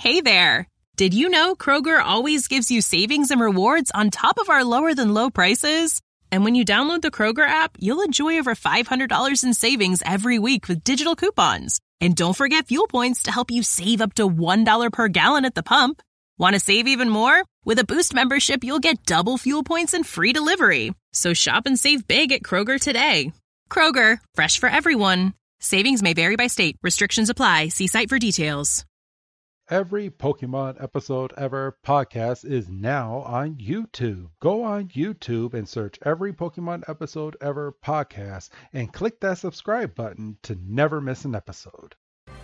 Hey there! Did you know Kroger always gives you savings and rewards on top of our lower-than-low prices? And when you download the Kroger app, you'll enjoy over $500 in savings every week with digital coupons. And don't forget fuel points to help you save up to $1 per gallon at the pump. Want to save even more? With a Boost membership, you'll get double fuel points and free delivery. So shop and save big at Kroger today. Kroger, fresh for everyone. Savings may vary by state. Restrictions apply. See site for details. Every Pokemon Episode Ever podcast is now on YouTube. Go on YouTube and search Every Pokemon Episode Ever podcast and click that subscribe button to never miss an episode.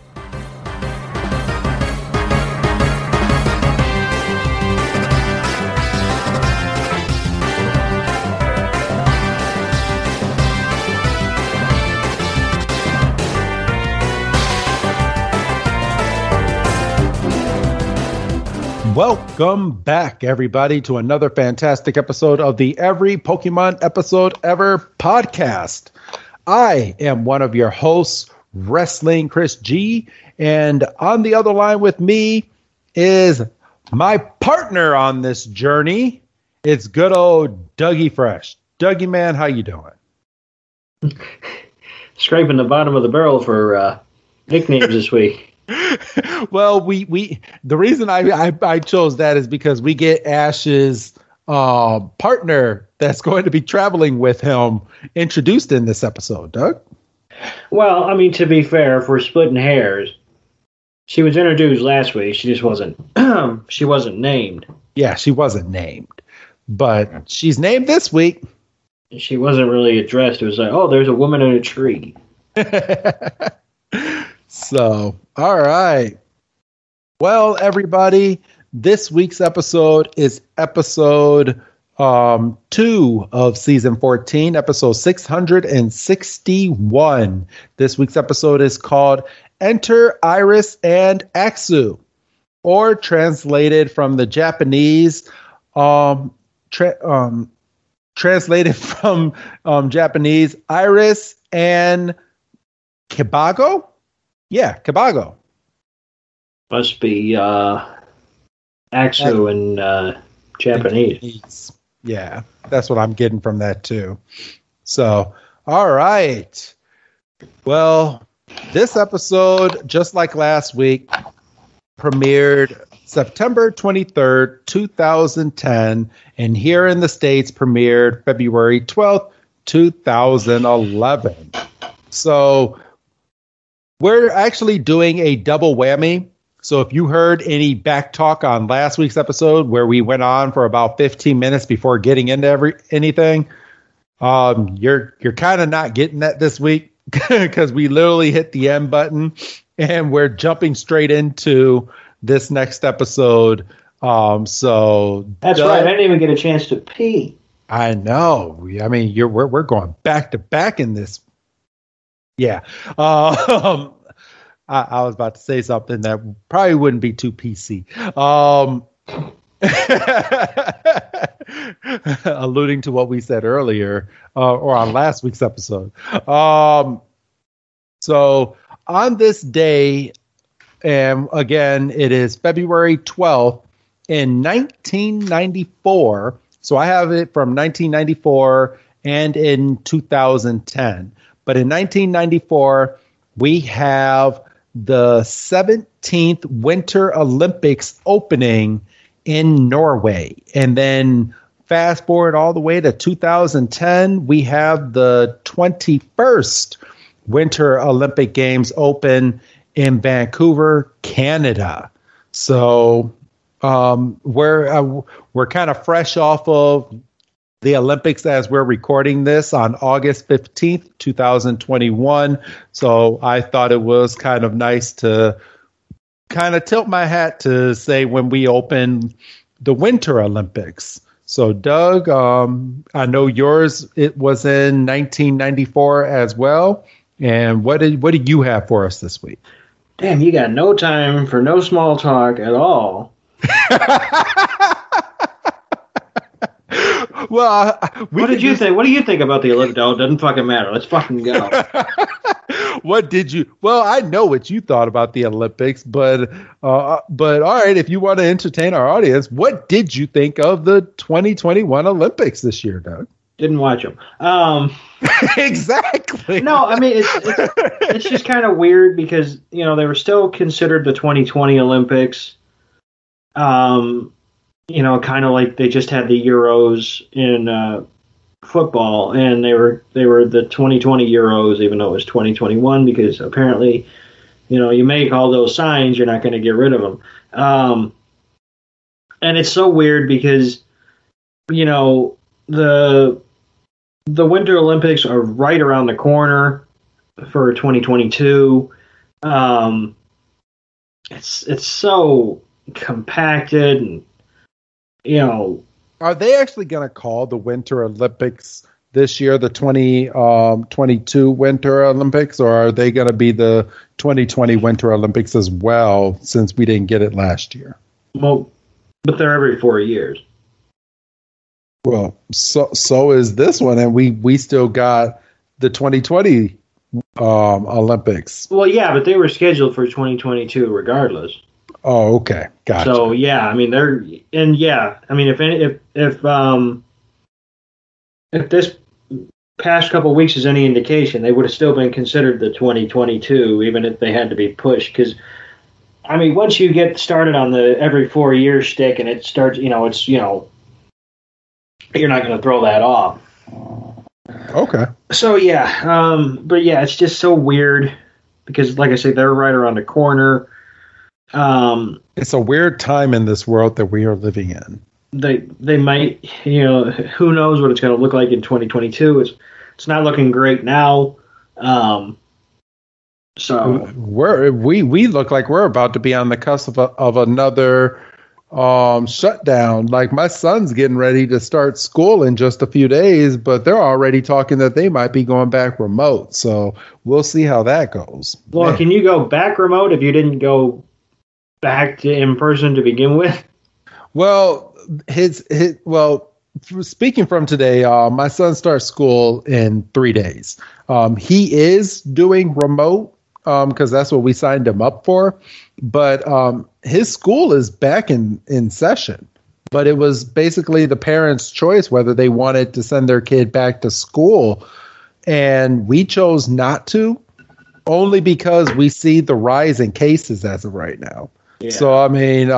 Welcome back, everybody, to another fantastic episode of the Every Pokemon Episode Ever podcast. I am one of your hosts, Wrestling Chris G, and on the other line with me is my partner on this journey. It's good old Dougie Fresh. Dougie, man, how you doing? Scraping the bottom of the barrel for nicknames this week. Well, we the reason I chose that is because we get Ash's partner that's going to be traveling with him introduced in this episode. Doug? Well, I mean, to be fair, if we're splitting hairs, she was introduced last week. She just wasn't. She wasn't named. Yeah, she wasn't named, but she's named this week. She wasn't really addressed. It was like, oh, there's a woman in a tree. So, all right. Well, everybody, this week's episode is episode 2 of season 14, episode 661. This week's episode is called Enter Iris and Axu, or translated from the Japanese, translated from Japanese, Iris and Kibago? Yeah, Kibago. Must be Axu in Japanese. Yeah, that's what I'm getting from that too. So, all right. Well, this episode, just like last week, premiered September 23rd, 2010, and here in the States premiered February 12th, 2011. So, we're actually doing a double whammy. So if you heard any back talk on last week's episode where we went on for about 15 minutes before getting into anything, you're kind of not getting that this week because we literally hit the end button and we're jumping straight into this next episode. So that's right. I didn't even get a chance to pee. I know. I mean, we're going back to back in this. Yeah. I was about to say something that probably wouldn't be too PC. Alluding to what we said earlier, or on last week's episode. So on this day, and again, it is February 12th in 1994. So I have it from 1994 and in 2010. But in 1994, we have the 17th Winter Olympics opening in Norway. And then fast forward all the way to 2010, we have the 21st Winter Olympic Games open in Vancouver, Canada. So we're kind of fresh off of the Olympics as we're recording this on August 15th, 2021. So I thought it was kind of nice to kind of tilt my hat to say when we open the Winter Olympics. So Doug, I know yours, it was in 1994 as well. And what do you have for us this week? Damn, you got no time for no small talk at all. Well, what did you think? What do you think about the Olympics? Oh, it doesn't fucking matter. Let's fucking go. What did you? Well, I know what you thought about the Olympics, but all right, if you want to entertain our audience, what did you think of the 2021 Olympics this year, Doug? Didn't watch them. Exactly. No, I mean it's just kind of weird because they were still considered the 2020 Olympics. Kind of like they just had the Euros in football, and they were the 2020 Euros, even though it was 2021, because apparently, you make all those signs, you're not going to get rid of them. And it's so weird because, the Winter Olympics are right around the corner for 2022. It's so compacted, and are they actually going to call the Winter Olympics this year the 2022 Winter Olympics, or are they going to be the 2020 Winter Olympics as well, since we didn't get it last year? Well, but they're every 4 years. Well, so is this one, and we still got the 2020 Olympics. Well, yeah, but they were scheduled for 2022 regardless. Oh, okay, gotcha. So yeah, I mean if this past couple of weeks is any indication, they would have still been considered the 2022, even if they had to be pushed. Because I mean, once you get started on the every 4 year stick, and it starts, you're not going to throw that off. Okay. So yeah, but yeah, it's just so weird because, like I say, they're right around the corner. It's a weird time in this world that we are living in. They might, who knows what it's going to look like in 2022. It's not looking great now. So we look like we're about to be on the cusp of another shutdown. Like, my son's getting ready to start school in just a few days, but they're already talking that they might be going back remote. So we'll see how that goes. Well, can you go back remote if you didn't go back to in person to begin with? Well, speaking from today, my son starts school in 3 days. He is doing remote because that's what we signed him up for. But his school is back in session. But it was basically the parents' choice whether they wanted to send their kid back to school. And we chose not to, only because we see the rise in cases as of right now. Yeah. So, I mean,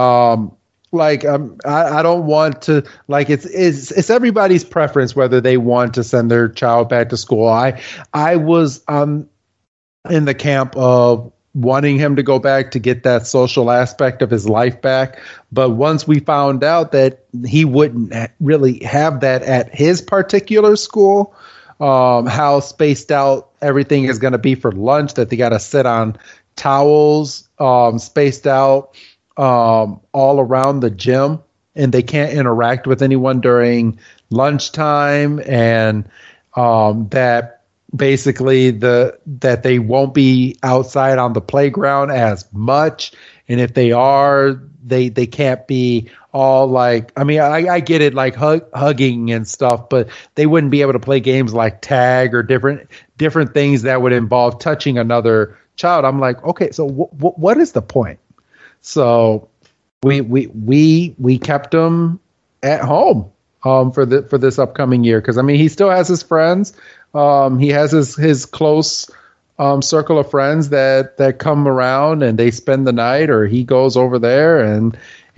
I don't want to, it's everybody's preference whether they want to send their child back to school. I was in the camp of wanting him to go back to get that social aspect of his life back. But once we found out that he wouldn't really have that at his particular school, how spaced out everything is going to be for lunch, that they got to sit on towels, spaced out all around the gym, and they can't interact with anyone during lunchtime, and that basically that they won't be outside on the playground as much, and if they are, they can't be all like, I mean, I get it, like hugging and stuff, but they wouldn't be able to play games like tag or different things that would involve touching another child. I'm like, okay, so what is the point? So we kept him at home for this upcoming year, because I mean, he still has his friends. He has his close circle of friends that come around and they spend the night, or he goes over there, and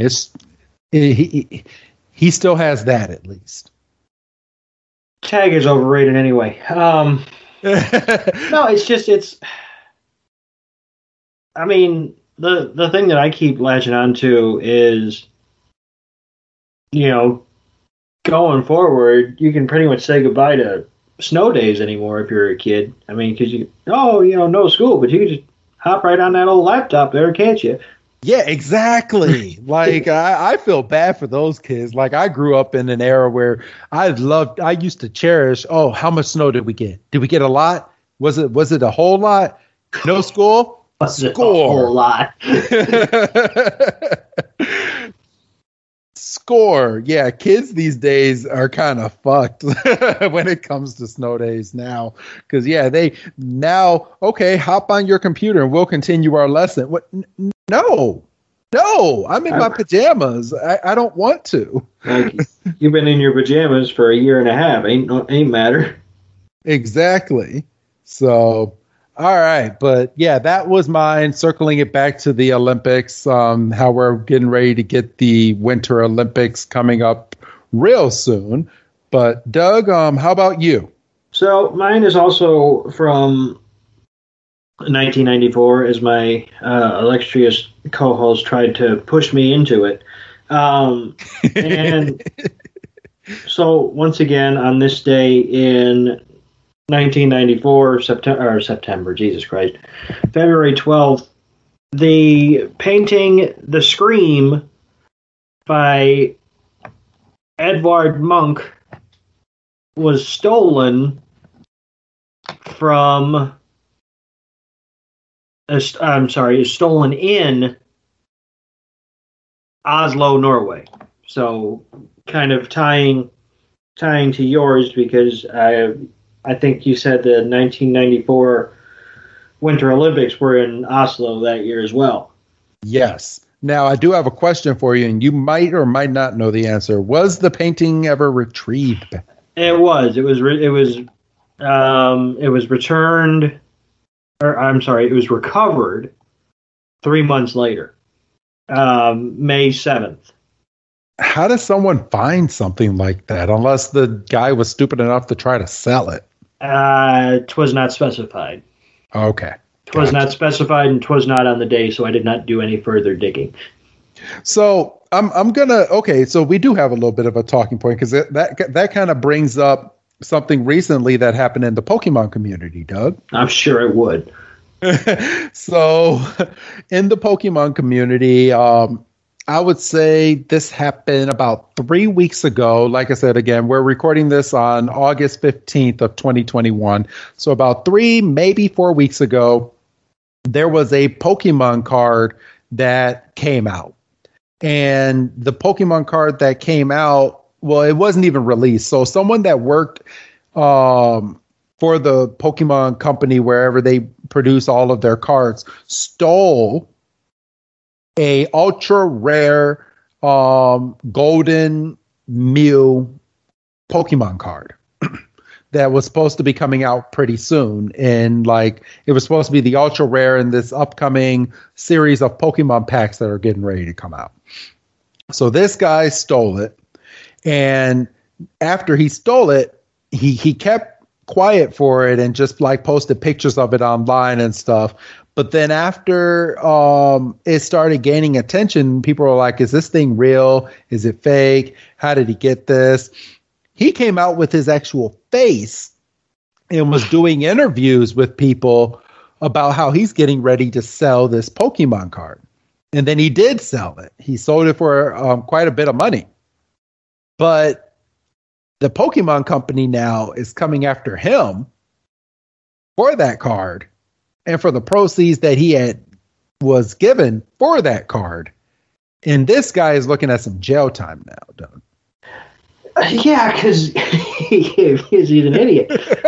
he still has that, at least. Tag is overrated anyway. No, it's I mean, the thing that I keep latching on to is, going forward, you can pretty much say goodbye to snow days anymore if you're a kid. I mean, because no school, but you can just hop right on that old laptop there, can't you? Yeah, exactly. Like, I feel bad for those kids. Like, I grew up in an era where I used to cherish, how much snow did we get? Did we get a lot? Was it a whole lot? No school? Was it a whole lot? Score. Yeah, kids these days are kind of fucked when it comes to snow days now. Because, yeah, they now, okay, hop on your computer and we'll continue our lesson. What? No, I'm in my pajamas. I don't want to. Like, you've been in your pajamas for a year and a half. Ain't matter. Exactly. So, all right. But yeah, that was mine. Circling it back to the Olympics, how we're getting ready to get the Winter Olympics coming up real soon. But Doug, how about you? So mine is also from 1994, as my illustrious co-host tried to push me into it. And so once again, on this day in 1994, September, Jesus Christ, February 12th, the painting The Scream by Edvard Munch was stolen from... is stolen in Oslo, Norway. So kind of tying to yours, because I think you said the 1994 Winter Olympics were in Oslo that year as well. Yes. Now, I do have a question for you, and you might or might not know the answer. Was the painting ever retrieved? It was. It was returned. It was recovered 3 months later, May 7th. How does someone find something like that unless the guy was stupid enough to try to sell it? It was not specified. Okay. It was not specified, and it was not on the day, so I did not do any further digging. So so we do have a little bit of a talking point, because that kind of brings up something recently that happened in the Pokemon community, Doug. I'm sure it would. So in the Pokemon community, I would say this happened about 3 weeks ago. Like I said, again, we're recording this on August 15th of 2021. So about 3, maybe 4 weeks ago, there was a Pokemon card that came out. And the Pokemon card that came out, well, it wasn't even released. So someone that worked for the Pokemon company, wherever they produce all of their cards, stole a ultra rare golden Mew Pokemon card that was supposed to be coming out pretty soon. And it was supposed to be the ultra rare in this upcoming series of Pokemon packs that are getting ready to come out. So this guy stole it. And after he stole it, he kept quiet for it and just posted pictures of it online and stuff. But then after it started gaining attention, people were like, is this thing real? Is it fake? How did he get this? He came out with his actual face and was doing interviews with people about how he's getting ready to sell this Pokemon card. And then he did sell it. He sold it for quite a bit of money. But the Pokemon company now is coming after him for that card and for the proceeds that he was given for that card. And this guy is looking at some jail time now, Doug. Yeah, because he's an idiot.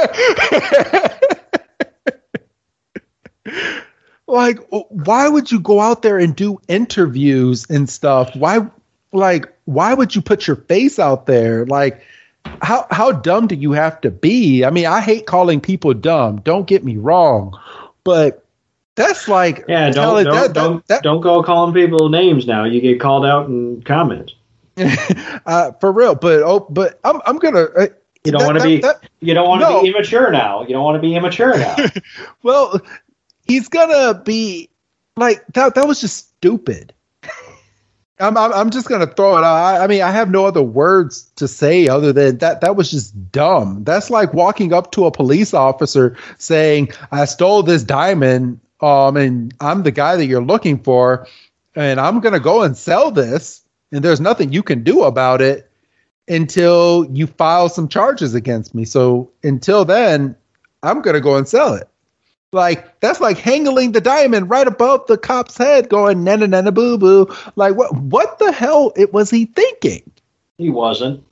Why would you go out there and do interviews and stuff? Why would you put your face out there? How dumb do you have to be? I mean, I hate calling people dumb. Don't get me wrong, but that's don't go calling people names now. You get called out in comments. For real, but I'm gonna. You don't want to be immature now. You don't want to be immature now. Well, he's gonna be that. That was just stupid. I'm just gonna throw it out. I mean, I have no other words to say other than that. That was just dumb. That's like walking up to a police officer saying, "I stole this diamond, and I'm the guy that you're looking for, and I'm gonna go and sell this, and there's nothing you can do about it until you file some charges against me. So until then, I'm gonna go and sell it." Like, that's like handling the diamond right above the cop's head going, na na na na boo boo. Like, what the hell was he thinking? He wasn't.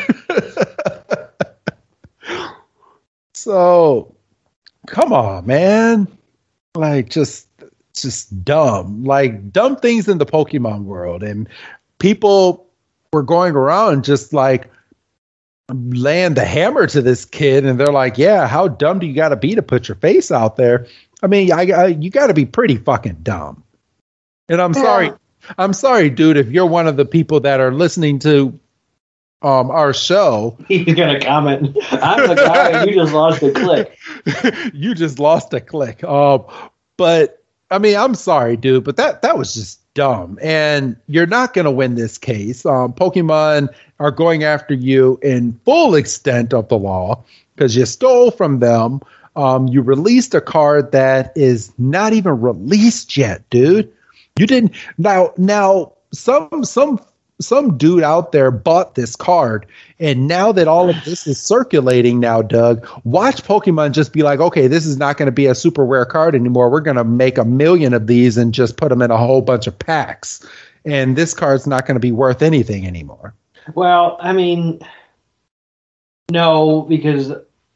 So, come on, man. Like, just dumb. Like, dumb things in the Pokemon world. And people were going around just like laying the hammer to this kid, and they're like, yeah, how dumb do you got to be to put your face out there? I mean, you got to be pretty fucking dumb. And I'm sorry, dude, if you're one of the people that are listening to our show. He's gonna comment, I'm the guy and you just lost a click. You just lost a click. But I mean, I'm sorry, dude, but that was just dumb, and you're not going to win this case. Pokemon are going after you in full extent of the law because you stole from them. You released a card that is not even released yet, dude. You didn't. Now some dude out there bought this card, and now that all of this is circulating now, Doug, watch Pokemon just be like, okay, this is not going to be a super rare card anymore. We're going to make 1 million of these and just put them in a whole bunch of packs. And this card's not going to be worth anything anymore. Well, I mean, no, because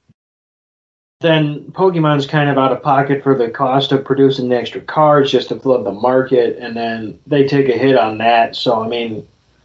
then Pokemon's kind of out of pocket for the cost of producing the extra cards just to flood the market, and then they take a hit on that. So, I mean,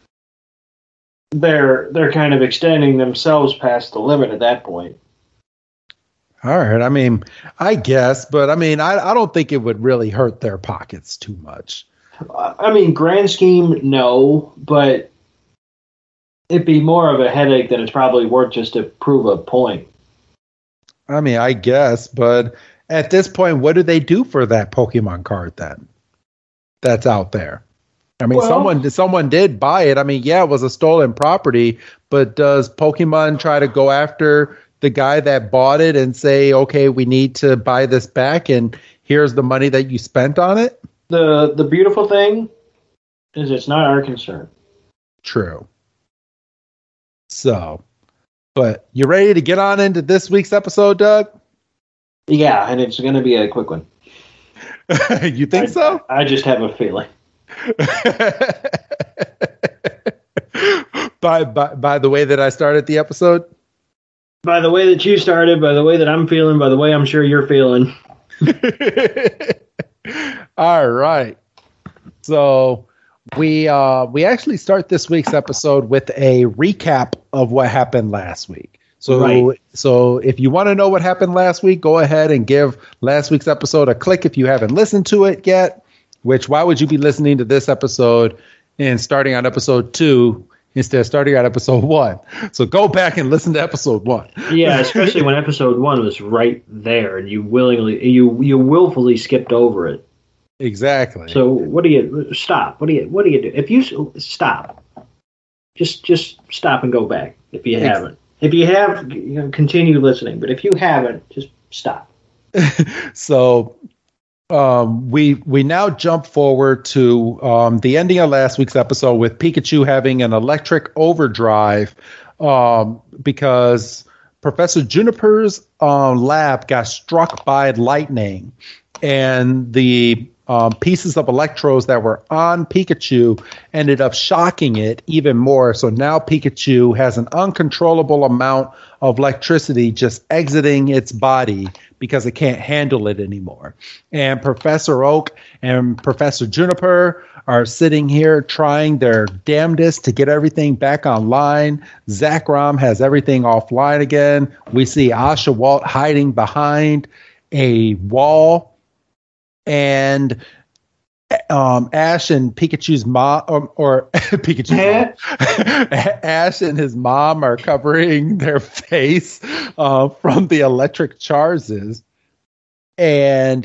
they're kind of extending themselves past the limit at that point. All right. I mean, I guess, but I mean, I don't think it would really hurt their pockets too much. I mean, grand scheme, no, but it'd be more of a headache than it's probably worth just to prove a point. I mean, I guess, but at this point, what do they do for that Pokemon card then? That's out there. I mean, someone did buy it. I mean, yeah, it was a stolen property, but does Pokemon try to go after the guy that bought it and say, okay, we need to buy this back, and here's the money that you spent on it? The beautiful thing is it's not our concern. True. So, but you ready to get on into this week's episode, Doug? Yeah, and it's going to be a quick one. You think so? I just have a feeling. by the way that I started the episode? By the way that you started, by the way that I'm feeling, by the way I'm sure you're feeling. All right. So we actually start this week's episode with a recap of what happened last week. So if you want to know what happened last week, go ahead and give last week's episode a click if you haven't listened to it yet. Which, why would you be listening to this episode and starting on episode 2 instead of starting on episode 1? So go back and listen to episode 1. Yeah, especially when episode 1 was right there and you willfully skipped over it. Exactly. So stop? What do you do? If you stop, just stop and go back. If you haven't, if you have, continue listening. But if you haven't, just stop. So. We now jump forward to the ending of last week's episode with Pikachu having an electric overdrive because Professor Juniper's lab got struck by lightning, and the pieces of electrodes that were on Pikachu ended up shocking it even more. So now Pikachu has an uncontrollable amount of electricity just exiting its body because it can't handle it anymore. And Professor Oak and Professor Juniper are sitting here trying their damnedest to get everything back online. Zekrom has everything offline again. We see Oshawott hiding behind a wall. And Ash and Pikachu's mom, or Pikachu's mom, Ash and his mom are covering their face from the electric charges, and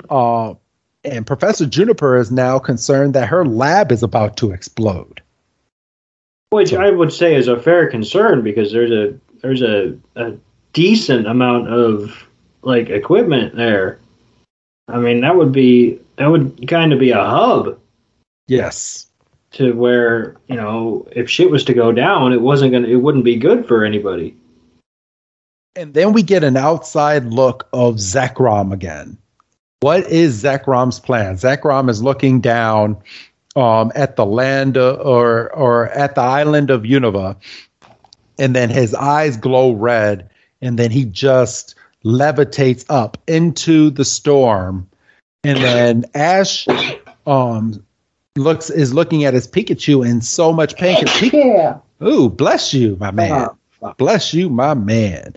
Professor Juniper is now concerned that her lab is about to explode. Which I would say is a fair concern because there's a decent amount of equipment there. I mean, that would kind of be a hub. Yes. To where, if shit was to go down, it wouldn't be good for anybody. And then we get an outside look of Zekrom again. What is Zekrom's plan? Zekrom is looking down at the land or at the island of Unova, and then his eyes glow red, and then he just levitates up into the storm. And then Ash is looking at his Pikachu in so much pain. Yeah. Ooh, bless you, my man. Bless you, my man.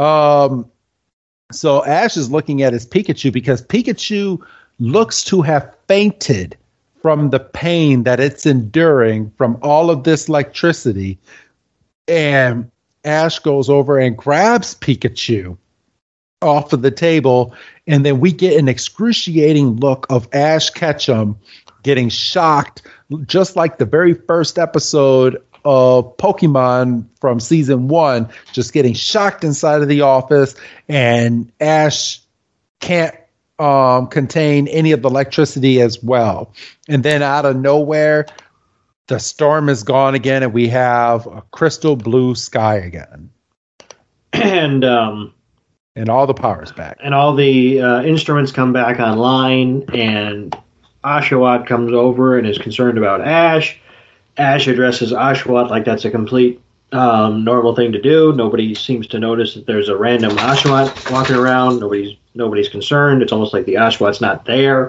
So Ash is looking at his Pikachu because Pikachu looks to have fainted from the pain that it's enduring from all of this electricity. And Ash goes over and grabs Pikachu off of the table. And then we get an excruciating look of Ash Ketchum getting shocked, just like the very first episode of Pokemon from season 1, just getting shocked inside of the office, and Ash can't contain any of the electricity as well. And then out of nowhere, the storm is gone again, and we have a crystal blue sky again. And all the power's back. And all the instruments come back online, and Oshawott comes over and is concerned about Ash. Ash addresses Oshawott like that's a complete normal thing to do. Nobody seems to notice that there's a random Oshawott walking around. Nobody's concerned. It's almost like the Oshawott's not there.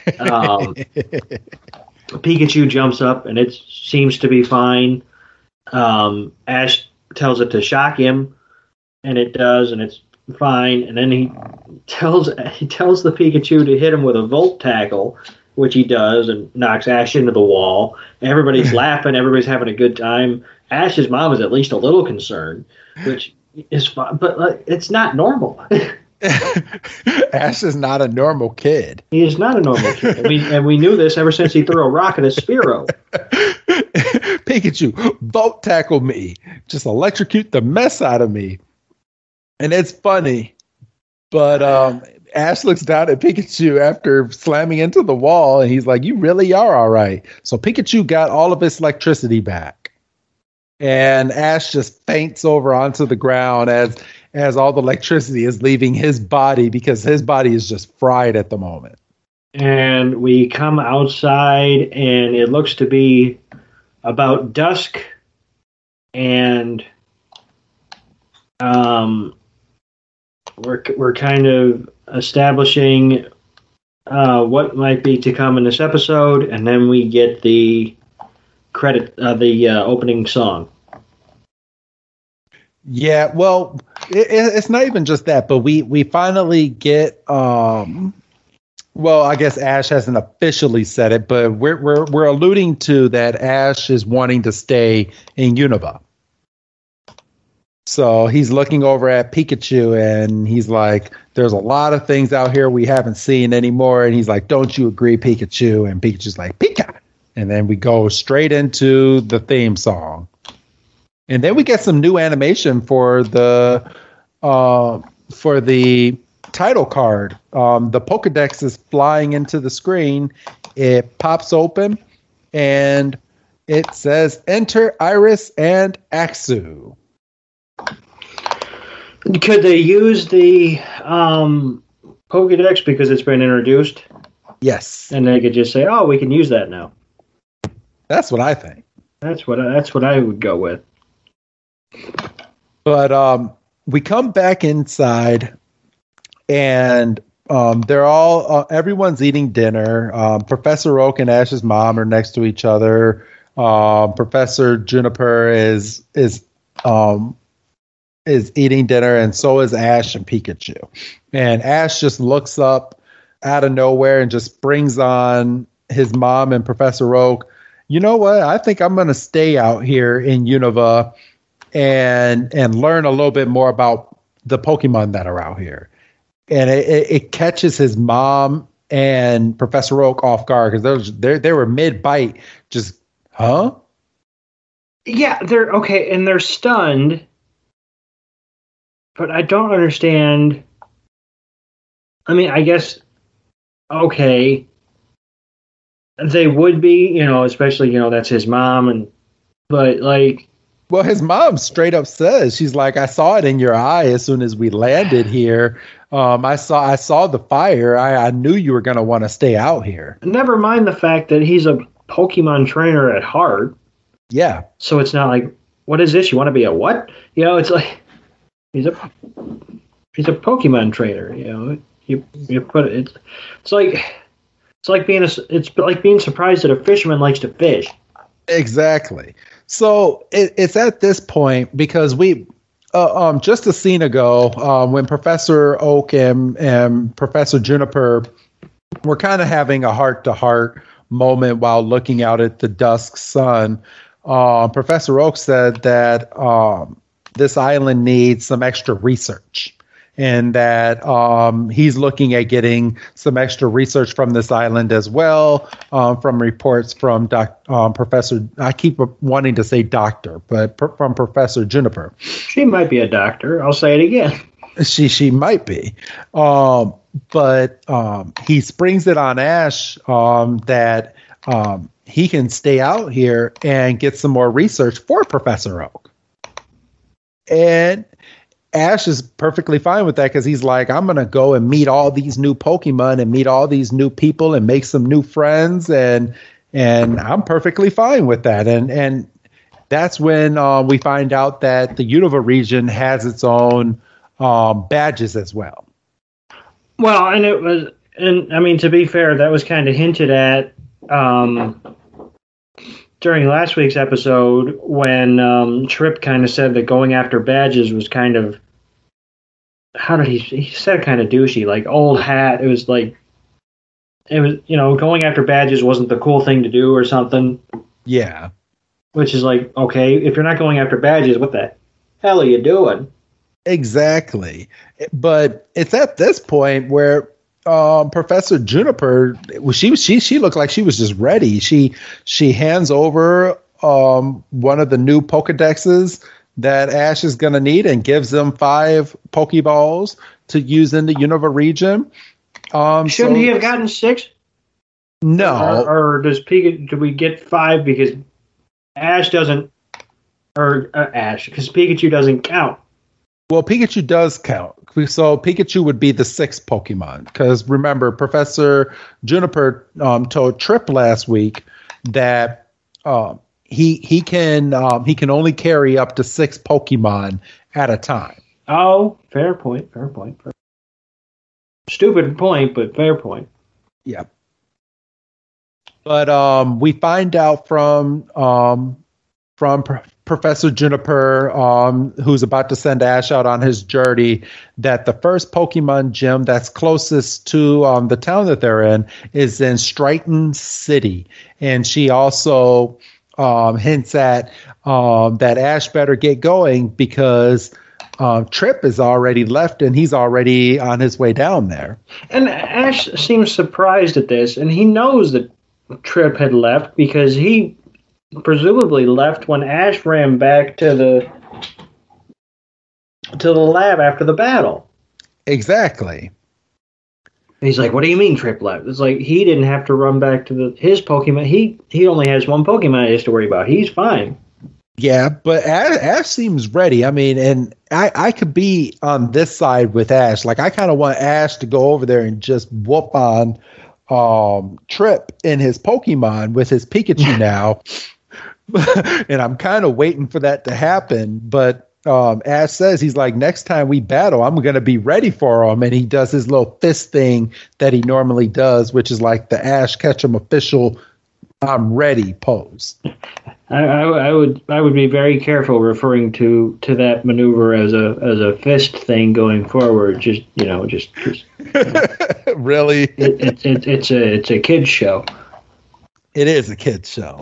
Pikachu jumps up, and it seems to be fine. Ash tells it to shock him, and it does, and it's fine. And then he tells the Pikachu to hit him with a Volt Tackle, which he does, and knocks Ash into the wall. Everybody's laughing. Everybody's having a good time. Ash's mom is at least a little concerned, which is fine, but it's not normal. Ash is not a normal kid. He is not a normal kid. And we knew this ever since he threw a rock at a Spearow. Pikachu, Volt Tackle me. Just electrocute the mess out of me. And it's funny, but Ash looks down at Pikachu after slamming into the wall, and he's like, you really are all right. So Pikachu got all of his electricity back. And Ash just faints over onto the ground as all the electricity is leaving his body because his body is just fried at the moment. And we come outside, and it looks to be about dusk, and we're kind of establishing what might be to come in this episode, and then we get the opening song. Yeah, well, it's not even just that, but we finally get well, I guess Ash hasn't officially said it, but we're alluding to that Ash is wanting to stay in Unova. So he's looking over at Pikachu, and he's like, there's a lot of things out here we haven't seen anymore. And he's like, don't you agree, Pikachu? And Pikachu's like, Pika. And then we go straight into the theme song. And then we get some new animation for the title card. The Pokedex is flying into the screen. It pops open, and it says, enter Iris and Axu. Could they use the Pokedex because it's been introduced? Yes. And they could just say, "Oh, we can use that now." That's what I think. That's what I would go with. But we come back inside, and they're all everyone's eating dinner. Professor Oak and Ash's mom are next to each other. Professor Juniper is eating dinner, and so is Ash and Pikachu. And Ash just looks up out of nowhere and just brings on his mom and Professor Oak. You know what? I think I'm going to stay out here in Unova and learn a little bit more about the Pokemon that are out here. And it catches his mom and Professor Oak off guard because they were mid-bite. Just, huh? Yeah, they're okay, and they're stunned. But I don't understand. I mean, I guess, okay, they would be, especially, that's his mom, but like, Well, his mom straight up says, she's like, I saw it in your eye as soon as we landed here. I saw the fire. I knew you were going to want to stay out here. Never mind the fact that he's a Pokemon trainer at heart. Yeah. So it's not like, what is this? You want to be a what? It's like he's a Pokemon trainer. You put it. It's like being surprised that a fisherman likes to fish. Exactly. So it's at this point because we just a scene ago when Professor Oak and Professor Juniper were kind of having a heart-to-heart moment while looking out at the dusk sun. Professor Oak said that this island needs some extra research. And that he's looking at getting some extra research from this island as well, from reports from Professor, I keep wanting to say doctor, but from Professor Juniper. She might be a doctor. I'll say it again. She might be. But he springs it on Ash that he can stay out here and get some more research for Professor Oak. And Ash is perfectly fine with that because he's like, I'm going to go and meet all these new Pokemon and meet all these new people and make some new friends. And I'm perfectly fine with that. And that's when we find out that the Unova region has its own badges as well. Well, and I mean, to be fair, that was kind of hinted at during last week's episode when Trip kind of said that going after badges was kind of, how did he said kind of douchey, like old hat. It was going after badges wasn't the cool thing to do or something. Yeah. Which is like, okay, if you're not going after badges, what the hell are you doing? Exactly. But it's at this point where Professor Juniper, she looked like she was just ready. She hands over one of the new Pokedexes that Ash is going to need and gives them 5 Pokeballs to use in the Unova region. Shouldn't he have gotten 6? No. Or do we get 5 because Ash doesn't, or Ash, because Pikachu doesn't count? Well, Pikachu does count. So Pikachu would be the 6th Pokemon. Because remember, Professor Juniper told Trip last week that he can only carry up to 6 Pokemon at a time. Oh, fair point. Stupid point, but fair point. Yeah. But we find out from Professor Juniper, who's about to send Ash out on his journey, that the first Pokemon gym that's closest to the town that they're in is in Strighton City. And she also hints at that Ash better get going because Trip is already left and he's already on his way down there. And Ash seems surprised at this, and he knows that Trip had left because he presumably left when Ash ran back to the lab after the battle. Exactly. And he's like, what do you mean Trip left? It's like he didn't have to run back to his Pokemon. He only has one Pokemon he has to worry about. He's fine. Yeah, but Ash seems ready. I mean, and I could be on this side with Ash. Like, I kind of want Ash to go over there and just whoop on Trip in his Pokemon with his Pikachu now. And I'm kind of waiting for that to happen. But Ash says, he's like, next time we battle, I'm going to be ready for him. And he does his little fist thing that he normally does, which is like the Ash Ketchum official I'm ready pose. I would be very careful referring to that maneuver as a fist thing going forward. Just really, it's a kid's show. It is a kid's show.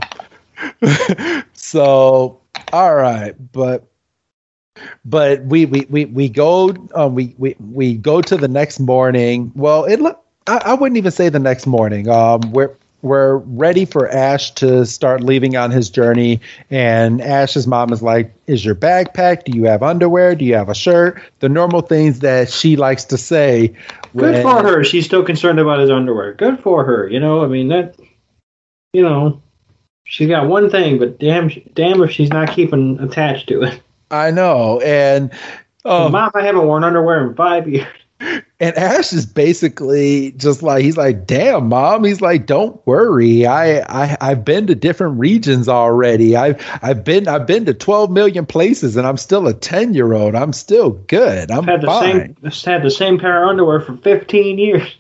So all right, but we go we go to the next morning. Well, I wouldn't even say the next morning. We're ready for Ash to start leaving on his journey, and Ash's mom is like, is your bag packed? Do you have underwear? Do you have a shirt? The normal things that she likes to say. Good for her. She's still concerned about his underwear. Good for her. I mean, that, She's got one thing, but damn if she's not keeping attached to it. I know. And Mom, I haven't worn underwear in 5 years. And Ash is basically just like, he's like, damn, Mom. He's like, don't worry. I've been to different regions already. I've been to 12 million places, and I'm still a 10-year-old. I'm still good. I'm fine. Had the same pair of underwear for 15 years.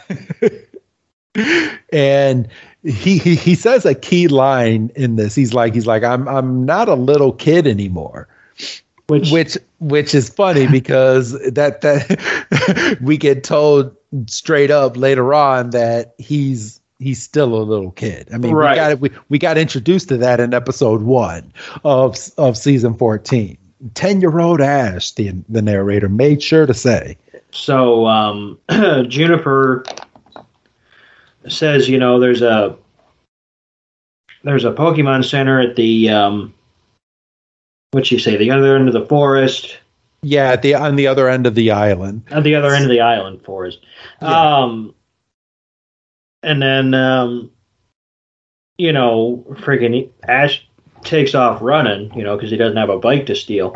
And he says a key line in this. He's like, I'm not a little kid anymore. Which is funny because that we get told straight up later on that he's still a little kid. I mean, right. we got introduced to that in episode 1 of season 14. 10-year-old Ash, the narrator made sure to say. So Juniper says, there's a Pokemon Center at the what'd she say? The other end of the forest. Yeah, on the other end of the island. At the other end of the island forest. Yeah. And then, freaking Ash takes off running, because he doesn't have a bike to steal.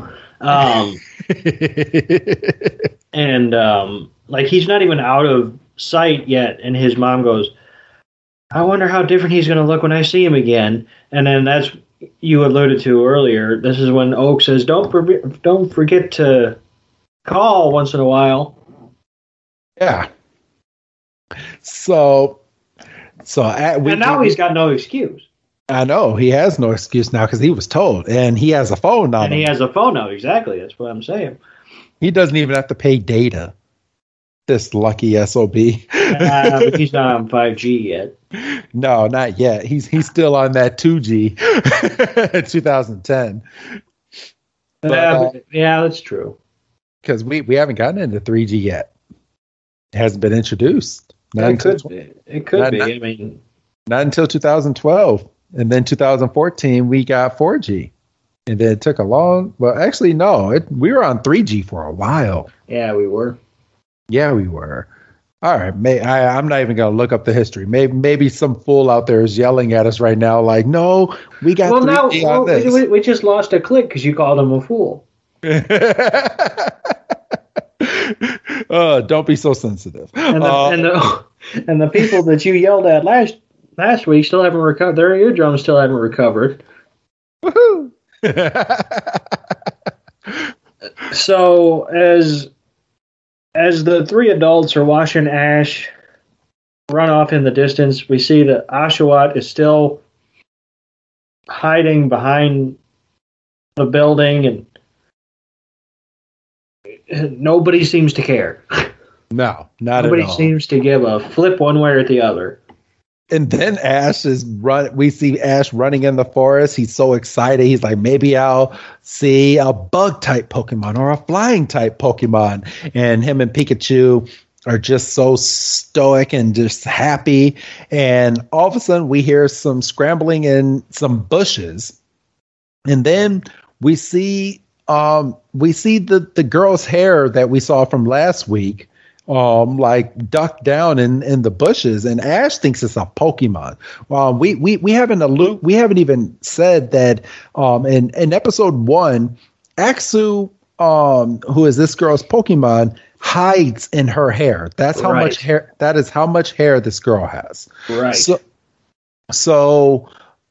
And he's not even out of sight yet, and his mom goes, I wonder how different he's going to look when I see him again. And then that's, you alluded to earlier, this is when Oak says, don't forget to call once in a while. Yeah. So and now he's got no excuse. I know he has no excuse now because he was told, and he has a phone now. And he has a phone now. Exactly. That's what I'm saying. He doesn't even have to pay data. This lucky SOB. But he's not on 5G yet. No, not yet. He's still on that 2G. 2010. Yeah, that's true. Because we haven't gotten into 3G yet. It hasn't been introduced. It could be. I mean, not until 2012. And then 2014, we got 4G. And then it took a long... Well, actually, no. We were on 3G for a while. Yeah, we were. Yeah, we were. All right. I'm not even going to look up the history. Maybe some fool out there is yelling at us right now like, no, we got 3G on this. We just lost a click because you called him a fool. Don't be so sensitive. And the people that you yelled at last week still haven't recovered. Their eardrums still haven't recovered. Woohoo! So as the three adults are watching Ash run off in the distance, we see that Oshawott is still hiding behind the building, and nobody seems to care. No, not nobody at all. Seems to give a flip one way or the other. And then we see Ash running in the forest. He's so excited. He's like, maybe I'll see a bug type Pokemon or a flying type Pokemon. And him and Pikachu are just so stoic and just happy. And all of a sudden we hear some scrambling in some bushes. And then we see the girl's hair that we saw from last week ducked down in the bushes, and Ash thinks it's a Pokemon. We haven't even said that in episode 1, Axu, who is this girl's Pokemon, hides in her hair. That's how much hair. That is how much hair this girl has. Right. So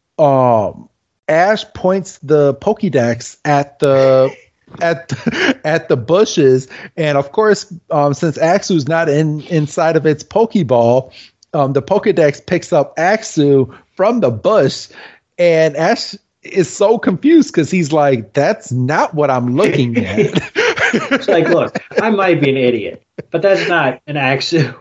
Ash points the Pokédex at the bushes, and of course, since Axu's not inside of its Pokeball, the Pokédex picks up Axu from the bush, and Ash is so confused because he's like, "That's not what I'm looking at." It's like, look, I might be an idiot, but that's not an Axu.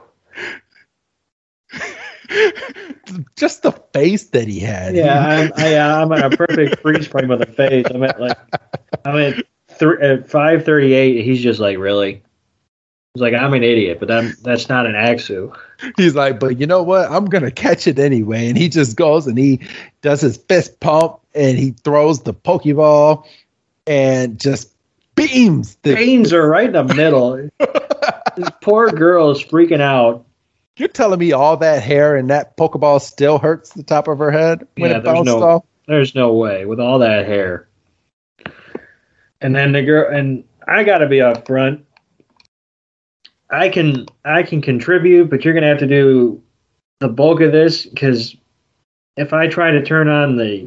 Just the face that he had. Yeah, I'm at a perfect freeze frame of the face. I'm at 5:38. He's just like, really? He's like, I'm an idiot, but that's not an Axu. He's like, but you know what? I'm gonna catch it anyway. And he just goes and he does his fist pump and he throws the Pokeball and just beams. Beams are right in the middle. This poor girl is freaking out. You're telling me all that hair and that Pokeball still hurts the top of her head when it bounced off? There's no way with all that hair. And then the girl, and I got to be up front. I can contribute, but you're going to have to do the bulk of this, because if I try to turn on the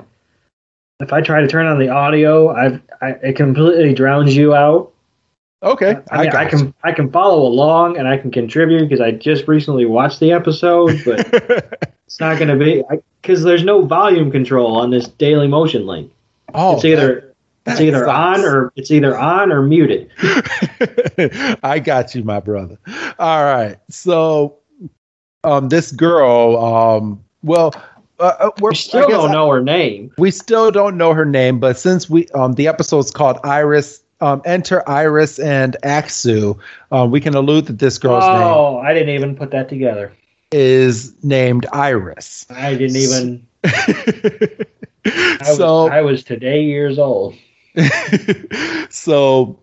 audio, it completely drowns you out. Okay, I can follow along and I can contribute because I just recently watched the episode, but it's not going to be because there's no volume control on this Daily Motion link. Oh, it's either on or muted. I got you, my brother. All right, so this girl, we still don't know her name. We still don't know her name, but since the episode's called Iris. Enter Iris and Axu. We can allude that this girl's name. Oh, I didn't even put that together. Is named Iris. I didn't even. I was today years old. So,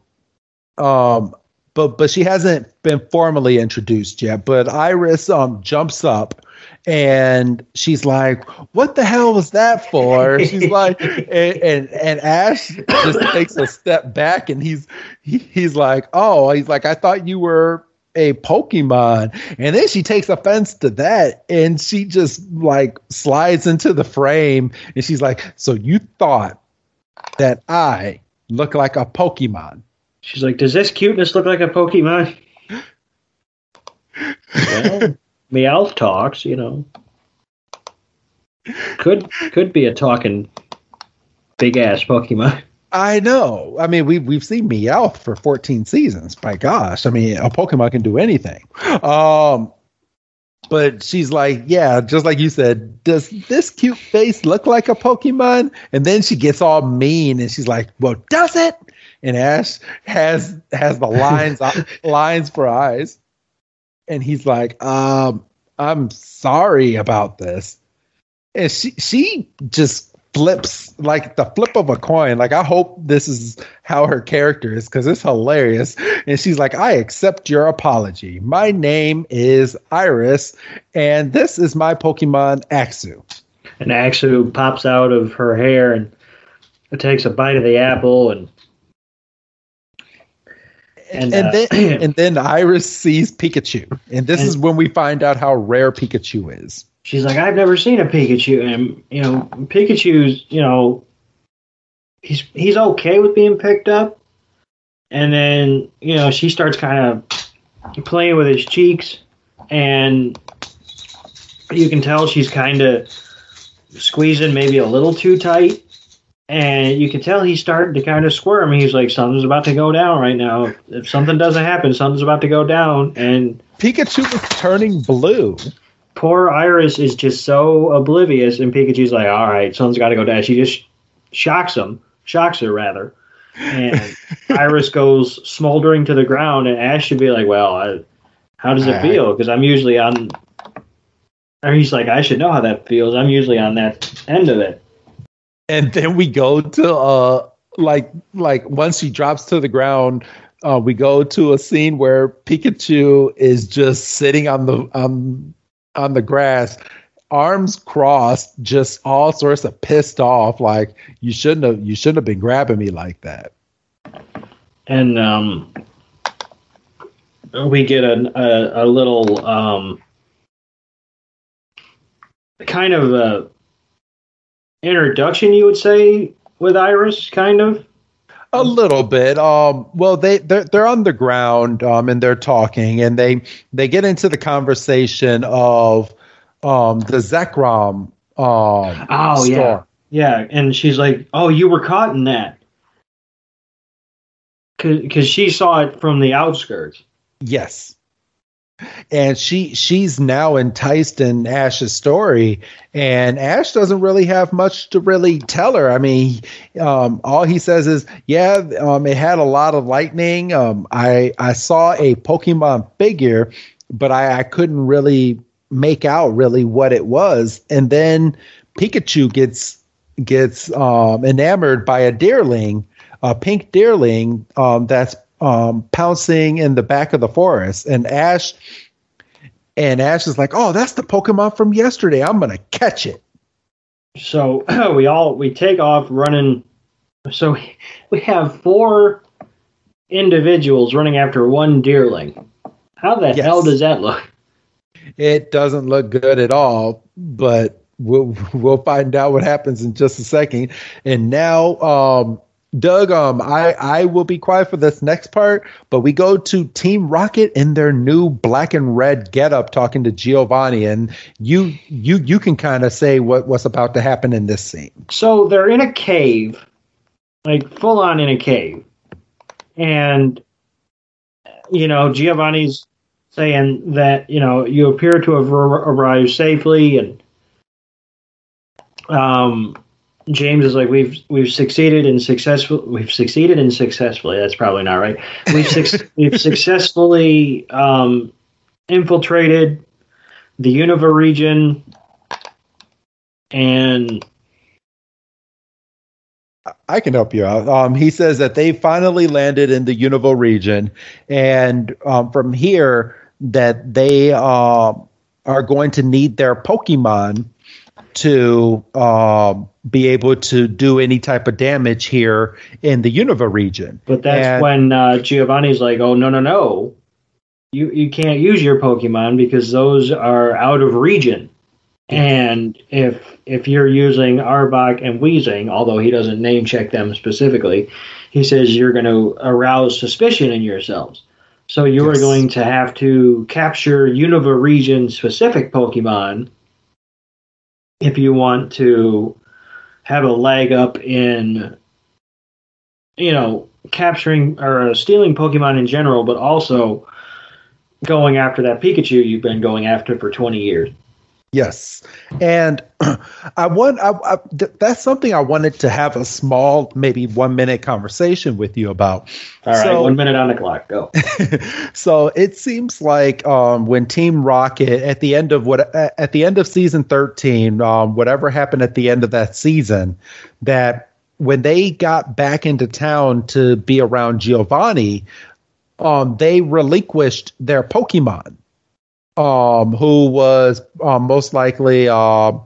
but she hasn't been formally introduced yet. But Iris jumps up. And she's like, "What the hell was that for?" She's like, and Ash just takes a step back, and he's like, "I thought you were a Pokemon." And then she takes offense to that, and she just like slides into the frame, and she's like, "So you thought that I look like a Pokemon?" She's like, "Does this cuteness look like a Pokemon?" Well, Meowth talks, Could be a talking big ass Pokemon. I know. I mean, we've seen Meowth for 14 seasons. My gosh. I mean, a Pokemon can do anything. But she's like, yeah, just like you said, does this cute face look like a Pokemon? And then she gets all mean and she's like, well, does it? And Ash has the lines for eyes. And he's like, I'm sorry about this. And she just flips like the flip of a coin. Like, I hope this is how her character is because it's hilarious. And she's like, I accept your apology. My name is Iris, and this is my Pokemon Axu. And Axu pops out of her hair and takes a bite of the apple and then Iris sees Pikachu, and this is when we find out how rare Pikachu is. She's like, I've never seen a Pikachu, and Pikachu's, he's okay with being picked up, and then she starts kind of playing with his cheeks, and you can tell she's kind of squeezing maybe a little too tight. And you can tell he's starting to kind of squirm. He's like, something's about to go down right now. If something doesn't happen, something's about to go down. And Pikachu was turning blue. Poor Iris is just so oblivious. And Pikachu's like, all right, something's got to go down. She just shocks her rather. And Iris goes smoldering to the ground. And Ash should be like, well, how does it feel? Because I'm usually on. Or he's like, I should know how that feels. I'm usually on that end of it. And then we go to like once she drops to the ground, we go to a scene where Pikachu is just sitting on the grass, arms crossed, just all sorts of pissed off. Like, you shouldn't have been grabbing me like that. And we get a little kind of a introduction, you would say, with Iris, kind of. A little bit. Well, they're on the ground, and they're talking, and they get into the conversation of the Zekrom store. Yeah, and she's like, "Oh, you were caught in that," because she saw it from the outskirts. Yes. And she's now enticed in Ash's story, and Ash doesn't really have much to really tell her. I mean, all he says is, it had a lot of lightning. I saw a Pokemon figure, but I couldn't really make out really what it was. And then Pikachu gets enamored by a deerling, a pink deerling that's pouncing in the back of the forest, and Ash And Ash is like, "Oh, that's the Pokemon from yesterday. I'm gonna catch it." So we take off running. So we have 4 individuals running after one deerling. How the hell does that look? It doesn't look good at all, but we'll find out what happens in just a second. And now, Doug, I will be quiet for this next part, but we go to Team Rocket in their new black and red getup talking to Giovanni, and you can kind of say what's about to happen in this scene. So they're in a cave, like full on in a cave, and Giovanni's saying that you appear to have arrived safely, and James is like, we've succeeded and successful. We've succeeded and successfully. That's probably not right. We've successfully infiltrated the Unova region, and I can help you out. He says that they finally landed in the Unova region, and from here that they are going to need their Pokemon to be able to do any type of damage here in the Unova region. But that's when Giovanni's like, "Oh, no. You can't use your Pokemon because those are out of region. And if you're using Arbok and Weezing, although he doesn't name check them specifically, he says you're going to arouse suspicion in yourselves. So you are going to have to capture Unova region specific Pokemon if you want to have a leg up in, capturing or stealing Pokemon in general, but also going after that Pikachu you've been going after for 20 years. Yes. And that's something I wanted to have a small, maybe 1 minute conversation with you about. All right, 1 minute on the clock, go. So it seems like when Team Rocket at the end of season 13, whatever happened at the end of that season, that when they got back into town to be around Giovanni, they relinquished their Pokemon. Who was most likely Caravine.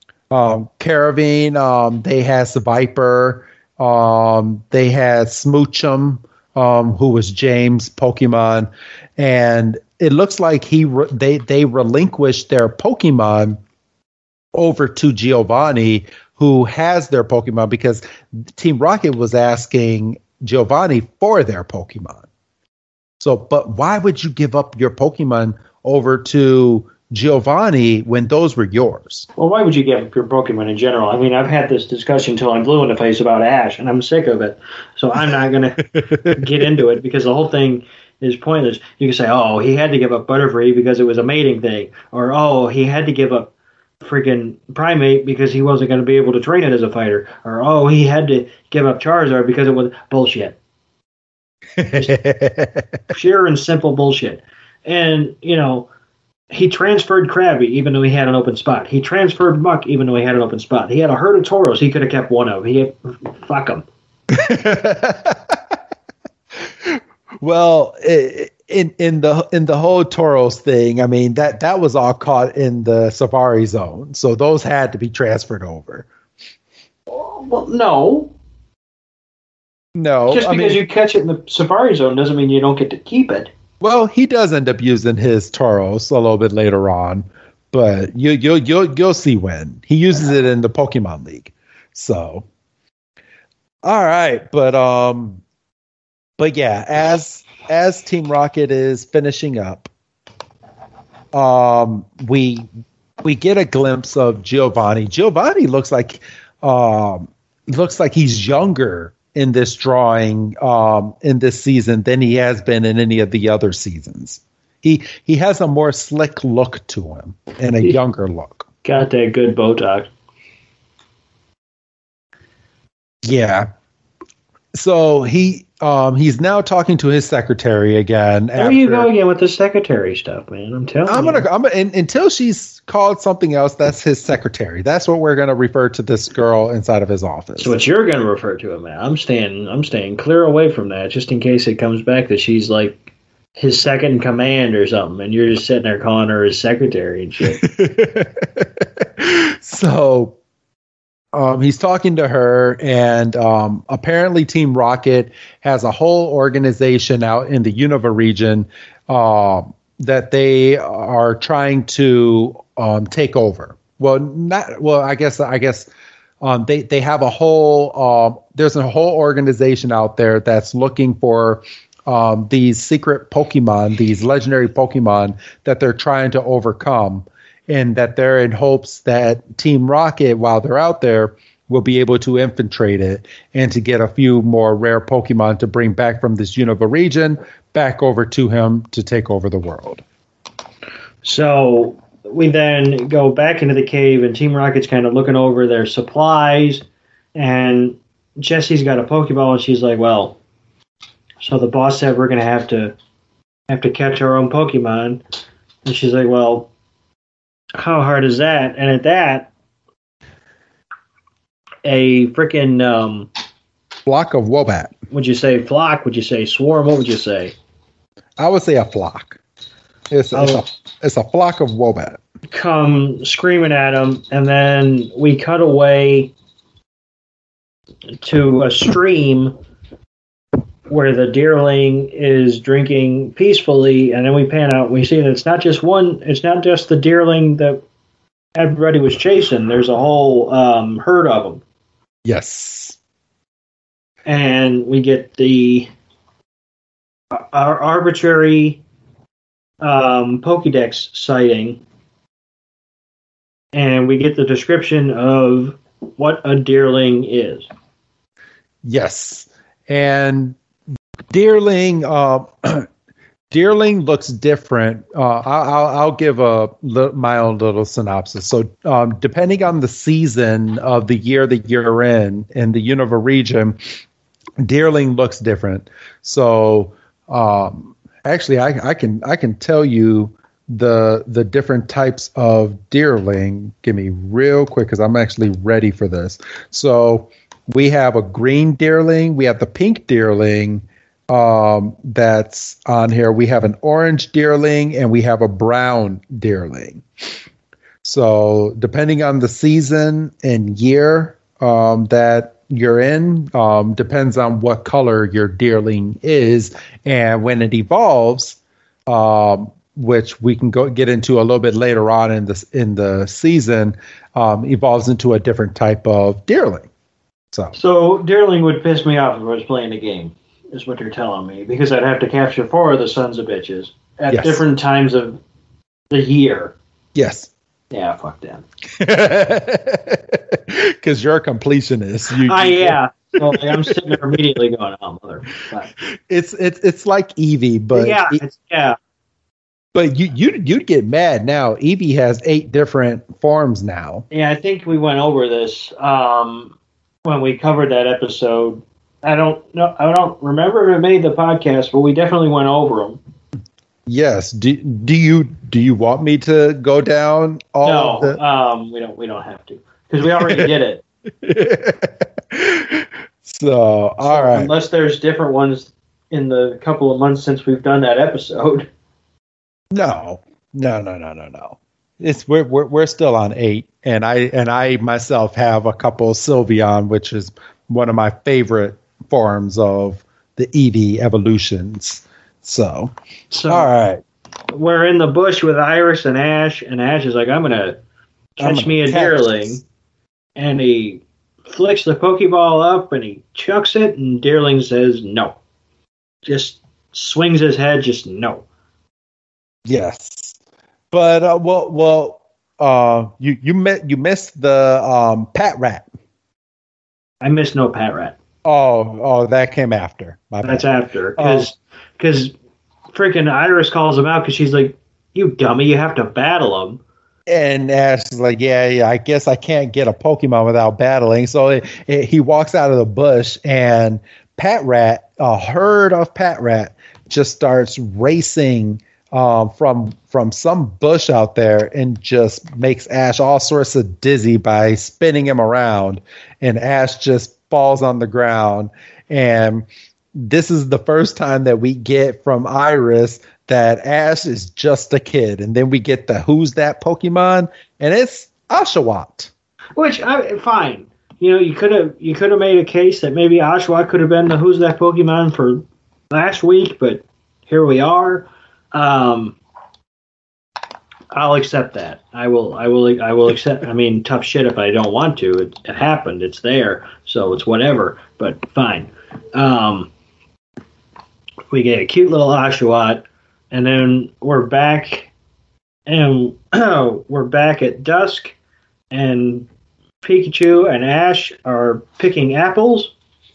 They had Viper. They had Smoochum, who was James' Pokemon, and it looks like they relinquished their Pokemon over to Giovanni, who has their Pokemon, because Team Rocket was asking Giovanni for their Pokemon. So, but why would you give up your Pokemon over to Giovanni when those were yours? Well, why would you give up your Pokemon in general? I mean, I've had this discussion till I'm blue in the face about Ash, and I'm sick of it. So I'm not going to get into it because the whole thing is pointless. You can say, oh, he had to give up Butterfree because it was a mating thing. Or, oh, he had to give up freaking Primate because he wasn't going to be able to train it as a fighter. Or, oh, he had to give up Charizard because it was bullshit. Sheer and simple bullshit. And, he transferred Krabby even though he had an open spot. He transferred Muck even though he had an open spot. He had a herd of Tauros he could have kept one of. Fuck him. Well, in the whole Tauros thing, I mean, that was all caught in the Safari Zone. So those had to be transferred over. Well, no. No. Just because you catch it in the Safari Zone doesn't mean you don't get to keep it. Well, he does end up using his Tauros a little bit later on, but you'll see when he uses it in the Pokemon League. So, all right, but yeah, as Team Rocket is finishing up, we get a glimpse of Giovanni. Giovanni looks like he's younger in this drawing in this season than he has been in any of the other seasons. He has a more slick look to him and a younger look. Got that good Botox. Yeah. So he's now talking to his secretary again. There you go again with the secretary stuff, man. I'm telling you. Until she's called something else, that's his secretary. That's what we're going to refer to this girl inside of his office. So what you're going to refer to it, man. I'm staying clear away from that just in case it comes back that she's like his second in command or something, and you're just sitting there calling her his secretary and shit. So he's talking to her, and apparently Team Rocket has a whole organization out in the Unova region that they are trying to take over. I guess they have a whole there's a whole organization out there that's looking for these secret Pokemon, these legendary Pokemon that they're trying to overcome, and that they're in hopes that Team Rocket, while they're out there, will be able to infiltrate it and to get a few more rare Pokemon to bring back from this Unova region back over to him to take over the world. So we then go back into the cave, and Team Rocket's kind of looking over their supplies, and Jessie's got a Pokeball, and she's like, well, so the boss said we're going to have to catch our own Pokemon. And she's like, well, how hard is that? And at that, a freaking flock of Wombat. Would you say flock? Would you say swarm? What would you say? I would say a flock. It's a flock of Wombat. Come screaming at him, and then we cut away to a stream where the deerling is drinking peacefully, and then we pan out and we see that it's not just the deerling that everybody was chasing. There's a whole herd of them. Yes. And we get our arbitrary Pokédex sighting, and we get the description of what a deerling is. Yes. And Deerling looks different. I'll give my own little synopsis. So, depending on the season of the year that you're in the Unova region, Deerling looks different. So, actually, I can tell you the different types of Deerling. Give me real quick because I'm actually ready for this. So, we have a green Deerling. We have the pink Deerling. That's on here. We have an orange Deerling and we have a brown Deerling. So depending on the season and year that you're in, depends on what color your Deerling is, and when it evolves, which we can get into a little bit later on in the season, evolves into a different type of Deerling. So Deerling would piss me off if I was playing the game, is what you're telling me, because I'd have to capture 4 of the sons of bitches at different times of the year. Yes. Yeah, fuck them. Because you're a completionist. Yeah. So I'm sitting there immediately going, oh, mother. It's like Eevee, but yeah. But you'd get mad now. Eevee has 8 different forms now. Yeah, I think we went over this when we covered that episode. I don't remember if it made the podcast, but we definitely went over them. Yes. Do you want me to go down all? No, we don't have to, because we already did it. So all right. Unless there's different ones in the couple of months since we've done that episode. No. It's we're still on 8, and I myself have a couple Sylveon, which is one of my favorite forms of the Eevee evolutions. So all right. We're in the bush with Iris and Ash is like, I'm gonna catch me a Deerling, and he flicks the Pokeball up and he chucks it, and Deerling says no. Just swings his head, just no. Yes. But you missed the Patrat. I missed no Patrat. Oh, that came after. That's after, because freaking Iris calls him out because she's like, "You dummy, you have to battle him." And Ash is like, "Yeah, I guess I can't get a Pokemon without battling." So he walks out of the bush, and Patrat, a herd of Patrat, just starts racing from some bush out there, and just makes Ash all sorts of dizzy by spinning him around, and Ash just falls on the ground, and this is the first time that we get from Iris that Ash is just a kid. And then we get the who's that Pokemon, and it's Oshawott. Which, fine. You could have made a case that maybe Oshawott could have been the who's that Pokemon for last week, but here we are. I'll accept that. I will accept. I mean, tough shit if I don't want to. It happened. It's there. So it's whatever. But fine. We get a cute little Oshawott, and then we're back, and we're back at dusk, and Pikachu and Ash are picking apples,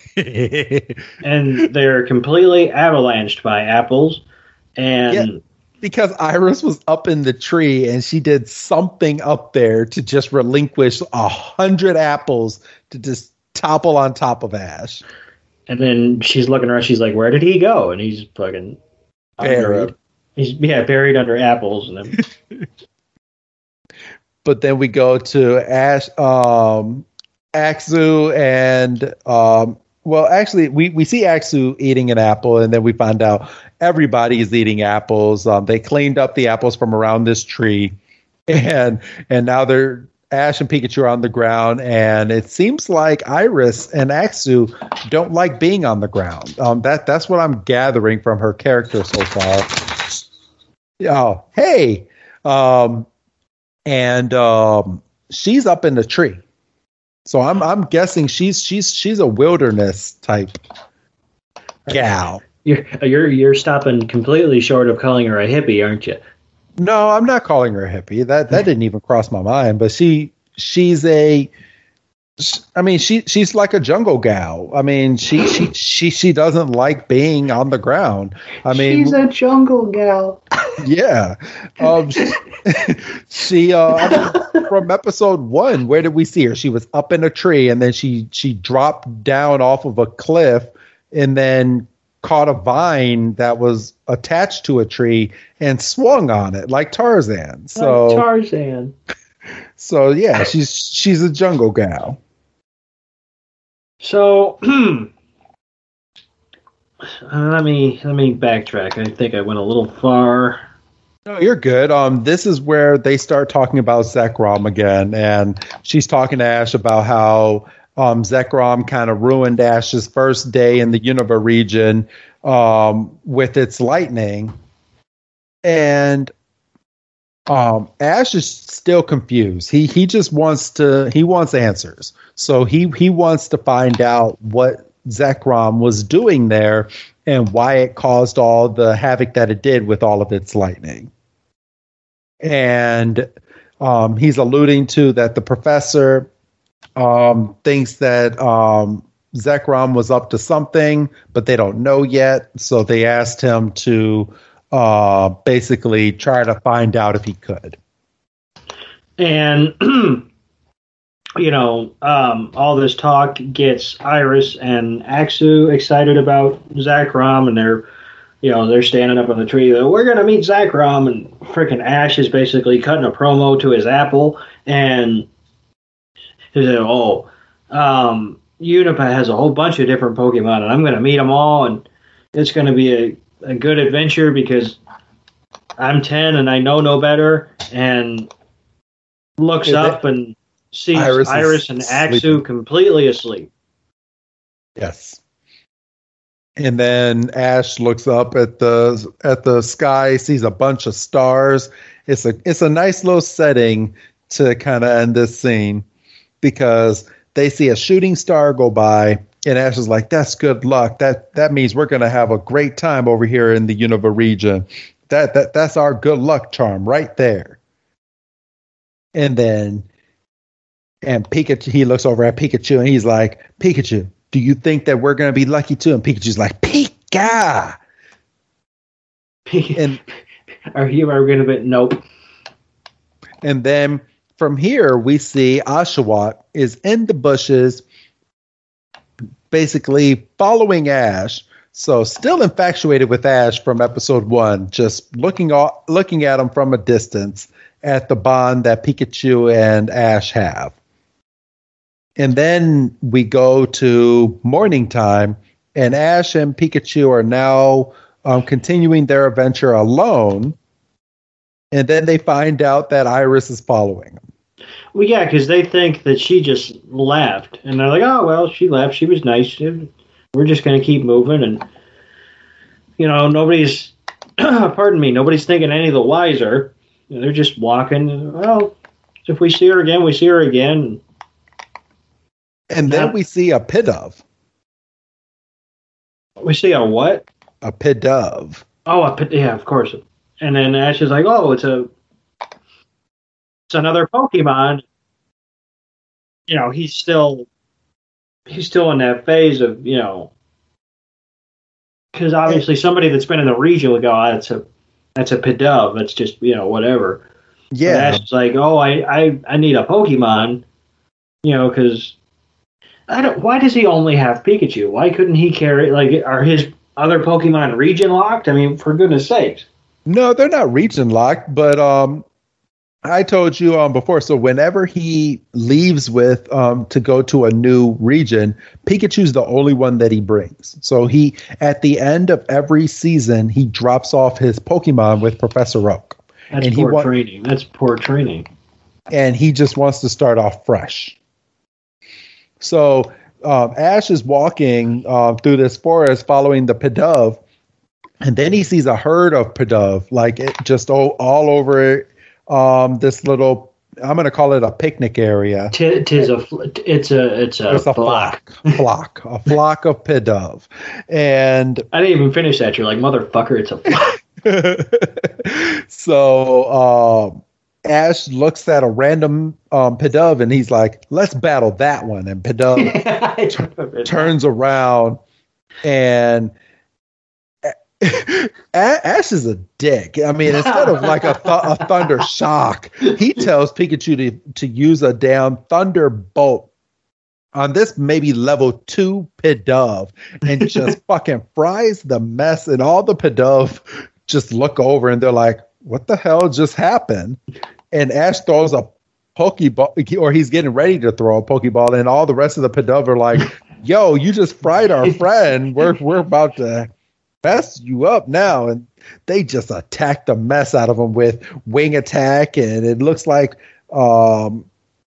and they're completely avalanched by apples, and. Yeah. Because Iris was up in the tree and she did something up there to just relinquish 100 apples to just topple on top of Ash. And then she's looking around. She's like, "Where did he go?" And he's fucking buried. Buried under apples. And then... But then we go to Ash, Axu, and well, actually, we see Axu eating an apple, and then we find out everybody is eating apples. They cleaned up the apples from around this tree, and now Ash and Pikachu are on the ground, and it seems like Iris and Axu don't like being on the ground. That's what I'm gathering from her character so far. Oh, hey, and she's up in the tree. So I'm guessing she's a wilderness type gal. You're stopping completely short of calling her a hippie, aren't you? No, I'm not calling her a hippie. That didn't even cross my mind. But she's like a jungle gal. I mean, she doesn't like being on the ground. I mean, she's a jungle gal. Yeah. She from episode 1, where did we see her? She was up in a tree, and then she dropped down off of a cliff, and then caught a vine that was attached to a tree and swung on it like Tarzan. So like Tarzan. So yeah, she's a jungle gal. So let me backtrack. I think I went a little far. No, you're good. This is where they start talking about Zekrom again, and she's talking to Ash about how Zekrom kind of ruined Ash's first day in the Unova region with its lightning, and Ash is still confused. He just wants answers. So he wants to find out what Zekrom was doing there and why it caused all the havoc that it did with all of its lightning. And he's alluding to that the professor thinks that Zekrom was up to something, but they don't know yet. So they asked him to basically try to find out if he could. And, all this talk gets Iris and Axu excited about Zekrom, and they're standing up on the tree. We're going to meet Zekrom, and freaking Ash is basically cutting a promo to his apple, and he said, Unova has a whole bunch of different Pokemon, and I'm going to meet them all, and it's going to be a good adventure because I'm 10 and I know no better, and looks up and sees Iris and Axu completely asleep. Yes. And then Ash looks up at the sky, sees a bunch of stars. It's a nice little setting to kind of end this scene, because they see a shooting star go by, and Ash is like, "That's good luck. That means we're going to have a great time over here in the Unova region. That's our good luck charm right there." And Pikachu, he looks over at Pikachu and he's like, "Pikachu, do you think that we're going to be lucky too?" And Pikachu's like, "Pika." And are you ever going to be? Nope. And then from here, we see Oshawott is in the bushes, basically following Ash. So still infatuated with Ash from episode 1, just looking at him from a distance at the bond that Pikachu and Ash have. And then we go to morning time, And Ash and Pikachu are now continuing their adventure alone. And then they find out that Iris is following them. Well, yeah, because they think that she just left. And they're like, oh, well, she left. She was nice. We're just going to keep moving. And, nobody's, pardon me, nobody's thinking any the wiser. They're just walking. Well, if we see her again, we see her again. And then we see a Pidove. We see a what? A Pidove. Oh, yeah, of course. And then Ash is like, oh, it's another Pokemon. He's still in that phase of, because obviously somebody that's been in the region would go, that's a Pidove. That's just, whatever. Yeah. But Ash is like, oh, I need a Pokemon, because why does he only have Pikachu? Why couldn't he carry, are his other Pokemon region locked? I mean, for goodness sakes. No, they're not region locked, but I told you before. So whenever he leaves with to go to a new region, Pikachu's the only one that he brings. So he, at the end of every season, he drops off his Pokemon with Professor Oak. That's poor training. That's poor training. And he just wants to start off fresh. So Ash is walking through this forest following the Pidove. And then he sees a herd of Pidove, like it just all over this little, I'm going to call it a picnic area. It's a flock. A flock of Pidove. And I didn't even finish that. You're like, motherfucker, it's a flock. So Ash looks at a random Pidove and he's like, let's battle that one. And Pidove turns around and Ash is a dick. I mean, instead of like a thunder shock, he tells Pikachu to use a damn thunderbolt on this maybe level 2 Pidove and just fucking fries the mess. And all the Pidove just look over and they're like, what the hell just happened? And Ash throws a Pokeball, or he's getting ready to throw a Pokeball, and all the rest of the Pidove are like, yo, you just fried our friend. We're about to mess you up now. And they just attack the mess out of him with wing attack, and it looks like some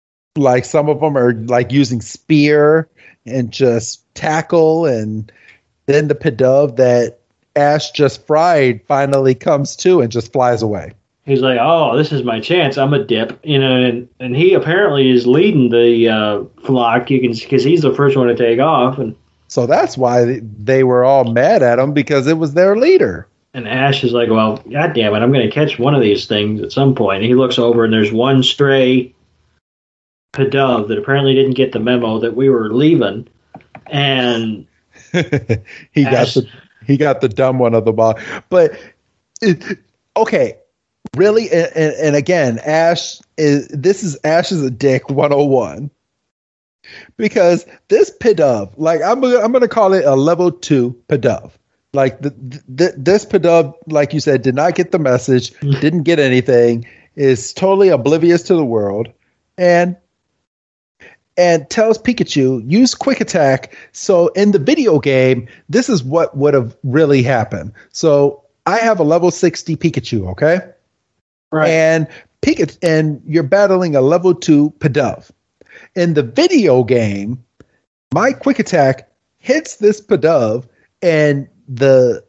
of them are like using spear and just tackle, and then the Pidove that Ash just fried finally comes to and just flies away. He's like, oh, this is my chance. I'm a dip, and he apparently is leading the flock. Because he's the first one to take off, and so that's why they were all mad at him, because it was their leader. And Ash is like, well, God damn it, I'm going to catch one of these things at some point. And he looks over, and there's one stray Pidove that apparently didn't get the memo that we were leaving, and he got the dumb one of the ball. But okay. Really, and again, Ash is Ash's a dick 101, because this Pidove, like I'm gonna call it a level 2 Pidove. Like this Pidove, like you said, did not get the message, didn't get anything, is totally oblivious to the world, and tells Pikachu, use quick attack. So in the video game, this is what would have really happened. So I have a level 60 Pikachu, okay? Right. And you're battling a level 2 Pidove. In the video game, my quick attack hits this Pidove, and the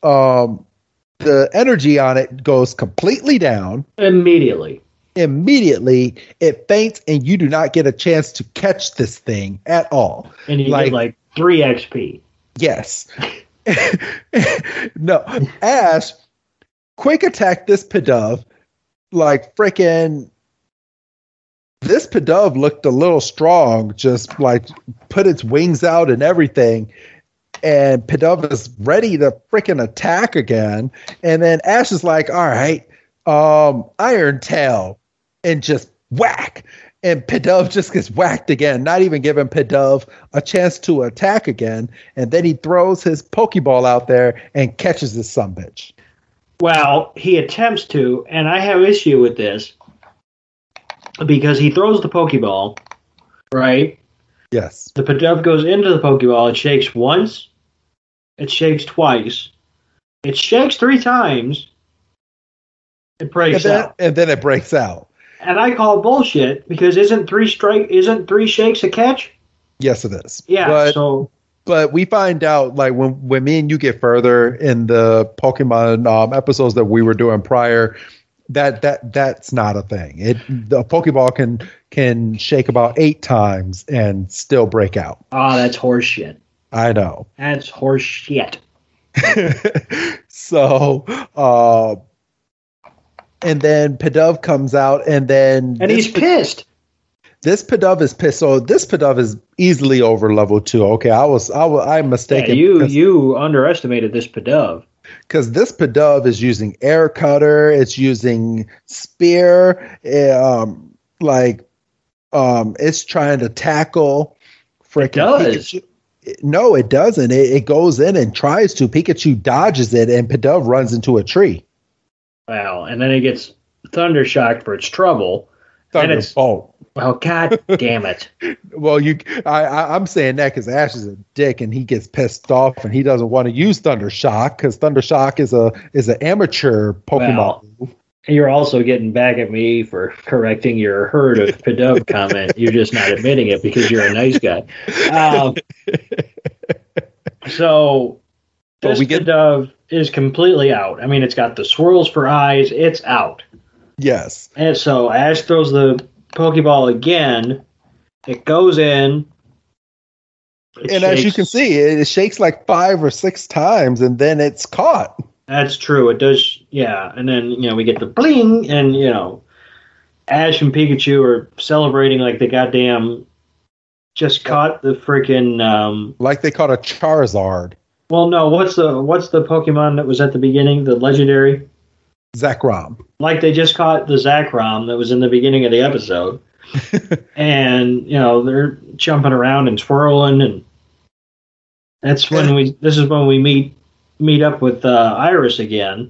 energy on it goes completely down. Immediately, it faints, and you do not get a chance to catch this thing at all. And you get like 3 XP. Yes. No, Ash quick attack this Pidove. Like freaking, this Pidove looked a little strong, just like put its wings out and everything. And Pidove is ready to freaking attack again. And then Ash is like, all right, Iron Tail, and just whack. And Pidove just gets whacked again, not even giving Pidove a chance to attack again. And then he throws his Pokeball out there and catches this sumbitch. Well, he attempts to, and I have issue with this, because he throws the Pokeball, right? Yes. The Pidove goes into the Pokeball, it shakes once, It shakes twice. It shakes 3 times. It breaks out. And then it breaks out. And I call bullshit because isn't 3 shakes a catch? Yes, it is. Yeah. But we find out, like, when me and you get further in the Pokemon episodes that we were doing prior, that's not a thing. The Pokeball can shake about 8 times and still break out. Oh, that's horseshit. I know. That's horseshit. So, and then Pidove comes out, and he's pissed. This Pidove is pissed. So this Pidove is easily over level 2. Okay, I'm mistaken. Yeah, you underestimated this Pidove. Because this Pidove is using Air Cutter, it's using Spear, it's trying to tackle freaking Pikachu. No, it doesn't. It goes in and tries to. Pikachu dodges it, and Pidove runs into a tree. Wow, and then it gets Thunder Shocked for its trouble. Thunderbolt. Well, god damn it. Well, I'm saying that because Ash is a dick, and he gets pissed off, and he doesn't want to use Thunder Shock because Thunder Shock is an amateur Pokemon. Well, you're also getting back at me for correcting your herd of Pidove comment. You're just not admitting it because you're a nice guy. So this Pidove is completely out. I mean, it's got the swirls for eyes. It's out. Yes. And so Ash throws the Pokeball again. It goes in. And as you can see, it shakes like 5 or 6 times, and then it's caught. That's true. It does, yeah. And then, we get the bling, and, Ash and Pikachu are celebrating like they goddamn just caught the freaking... like they caught a Charizard. Well, no, what's the Pokemon that was at the beginning, the legendary? Zekrom. Like they just caught the Zekrom that was in the beginning of the episode. And, they're jumping around and twirling, and that's when this is when we meet up with Iris again.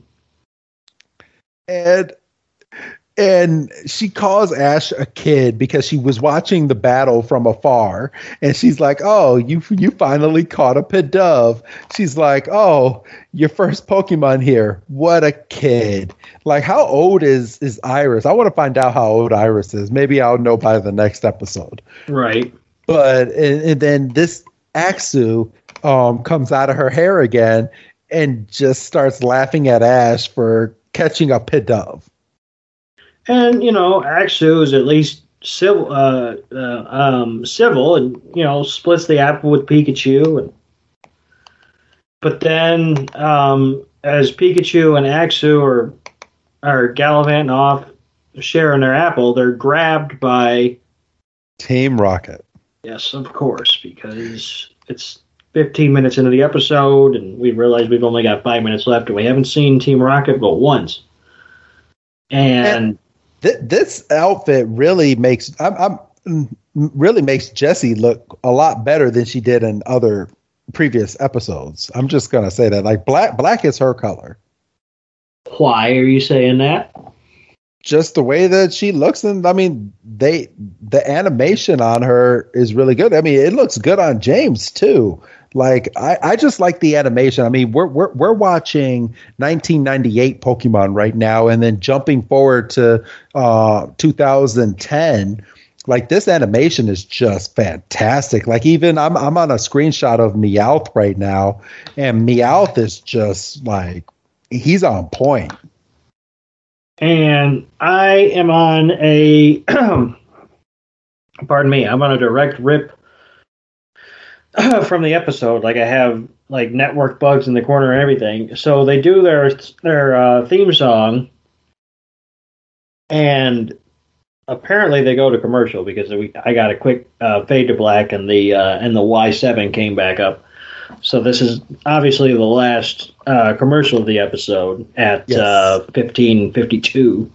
And she calls Ash a kid because she was watching the battle from afar, and she's like, "Oh, you finally caught a Pidove." She's like, "Oh, your first Pokemon here. What a kid!" Like, how old is Iris? I want to find out how old Iris is. Maybe I'll know by the next episode. Right. But and then this Axew comes out of her hair again and just starts laughing at Ash for catching a Pidove. And, Axew is at least civil and, splits the apple with Pikachu. But then as Pikachu and Axew are gallivanting off, sharing their apple, they're grabbed by... Team Rocket. Yes, of course, because it's 15 minutes into the episode, and we realize we've only got 5 minutes left, and we haven't seen Team Rocket but once. And this outfit really makes Jessie look a lot better than she did in other previous episodes. I'm just gonna say that, like, black is her color. Why are you saying that? Just the way that she looks, and I mean, the animation on her is really good. I mean, it looks good on James too. Like, I just like the animation. I mean, we're watching 1998 Pokemon right now, and then jumping forward to 2010. Like, this animation is just fantastic. Like, even I'm on a screenshot of Meowth right now, and Meowth is just like, he's on point. And I am on a pardon me, I'm on a direct rip from the episode. Like, I have like network bugs in the corner and everything. So they do their theme song, and apparently they go to commercial because I got a quick fade to black, and the Y7 came back up. So this is obviously the last commercial of the episode at 15:52.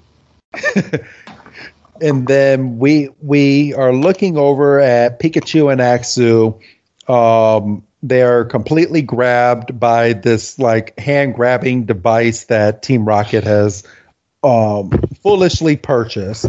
And then we are looking over at Pikachu and Axew. They are completely grabbed by this like hand grabbing device that Team Rocket has foolishly purchased.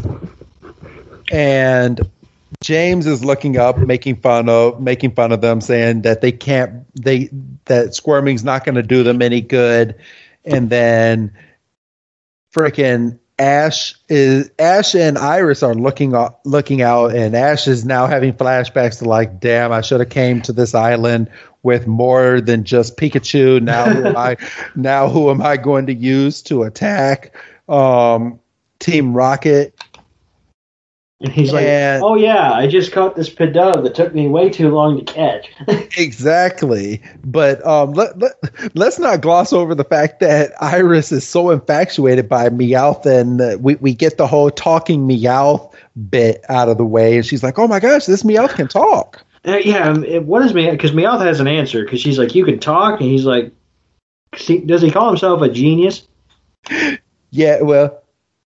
And James is looking up, making fun of them, saying that they can't that squirming's not going to do them any good. And then freaking Ash and Iris are looking out, and Ash is now having flashbacks to like, damn, I should have came to this island with more than just Pikachu. Now who am I going to use to attack Team Rocket? And he's like, oh yeah, I just caught this Pidove that took me way too long to catch. Exactly. But let's not gloss over the fact that Iris is so infatuated by Meowth, and we get the whole talking Meowth bit out of the way. And she's like, oh my gosh, this Meowth can talk. What is Meowth? Because Meowth has an answer, because she's like, you can talk? And he's like, does he call himself a genius? Yeah, well,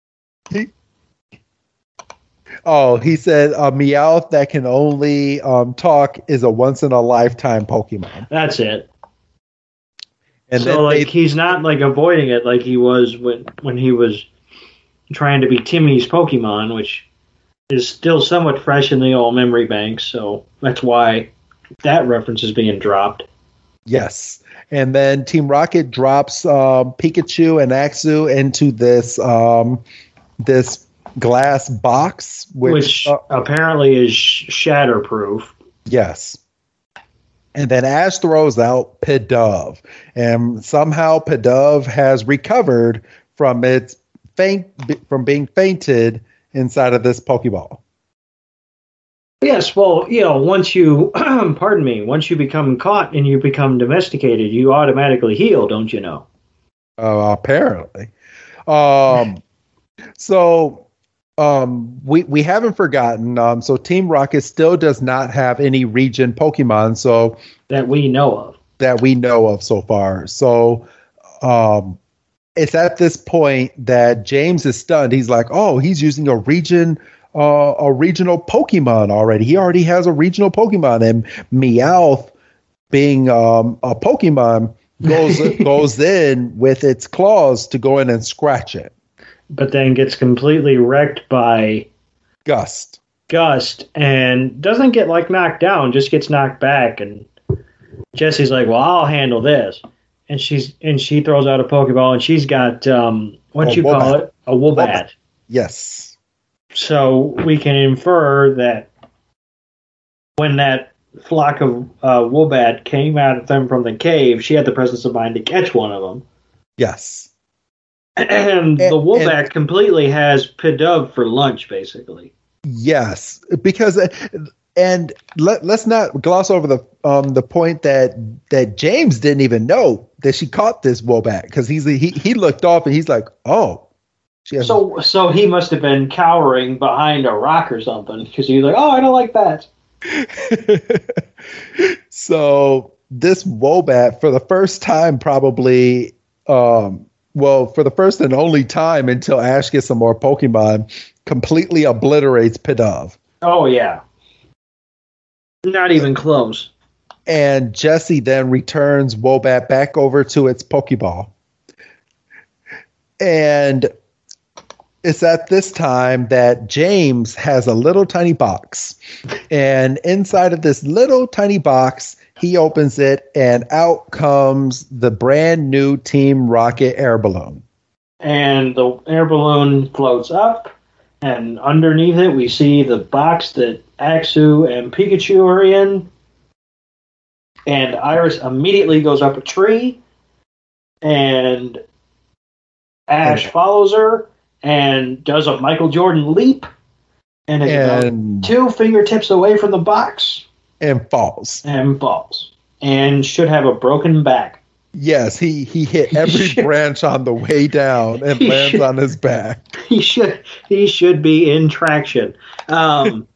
he said a Meowth that can only talk is a once-in-a-lifetime Pokemon. That's it. And so, like, he's not, like, avoiding it like he was when he was trying to be Timmy's Pokemon, which is still somewhat fresh in the old memory banks, so that's why that reference is being dropped. Yes. And then Team Rocket drops Pikachu and Axew into this glass box, which apparently is shatterproof. Yes. And then Ash throws out Pidove, and somehow Pidove has recovered from from being fainted inside of this Pokeball. Yes, well, once you once you become caught and you become domesticated, you automatically heal, don't you know? Apparently. So we haven't forgotten. So Team Rocket still does not have any region Pokemon, so that we know of so far. So it's at this point that James is stunned. He's like, "Oh, he's using a regional Pokemon already. He already has a regional Pokemon." And Meowth, being a Pokemon, goes in with its claws to go in and scratch it. But then gets completely wrecked by Gust, and doesn't get like knocked down, just gets knocked back. And Jessie's like, "Well, I'll handle this," and she throws out a Pokeball, and she's got what you call it, a Woobat. Yes. So we can infer that when that flock of Woobat came out of them from the cave, she had the presence of mind to catch one of them. Yes. And the Woobat completely has Pidove for lunch, basically. Yes, because let's not gloss over the point that James didn't even know that she caught this Woobat, because he looked off and he's like, oh. So he must have been cowering behind a rock or something, because he's like, oh, I don't like that. So this Woobat, for the first time probably, for the first and only time until Ash gets some more Pokemon, completely obliterates Pidove. Oh, yeah. Not even close. And Jessie then returns Woobat back over to its Pokeball. And it's at this time that James has a little tiny box. And inside of this little tiny box, he opens it, and out comes the brand new Team Rocket air balloon. And the air balloon floats up, and underneath it we see the box that Axew and Pikachu are in. And Iris immediately goes up a tree, and Ash follows her and does a Michael Jordan leap, and it's 2 fingertips away from the box. And falls. And should have a broken back. Yes, he hit every branch on the way down and lands on his back. He should be in traction. But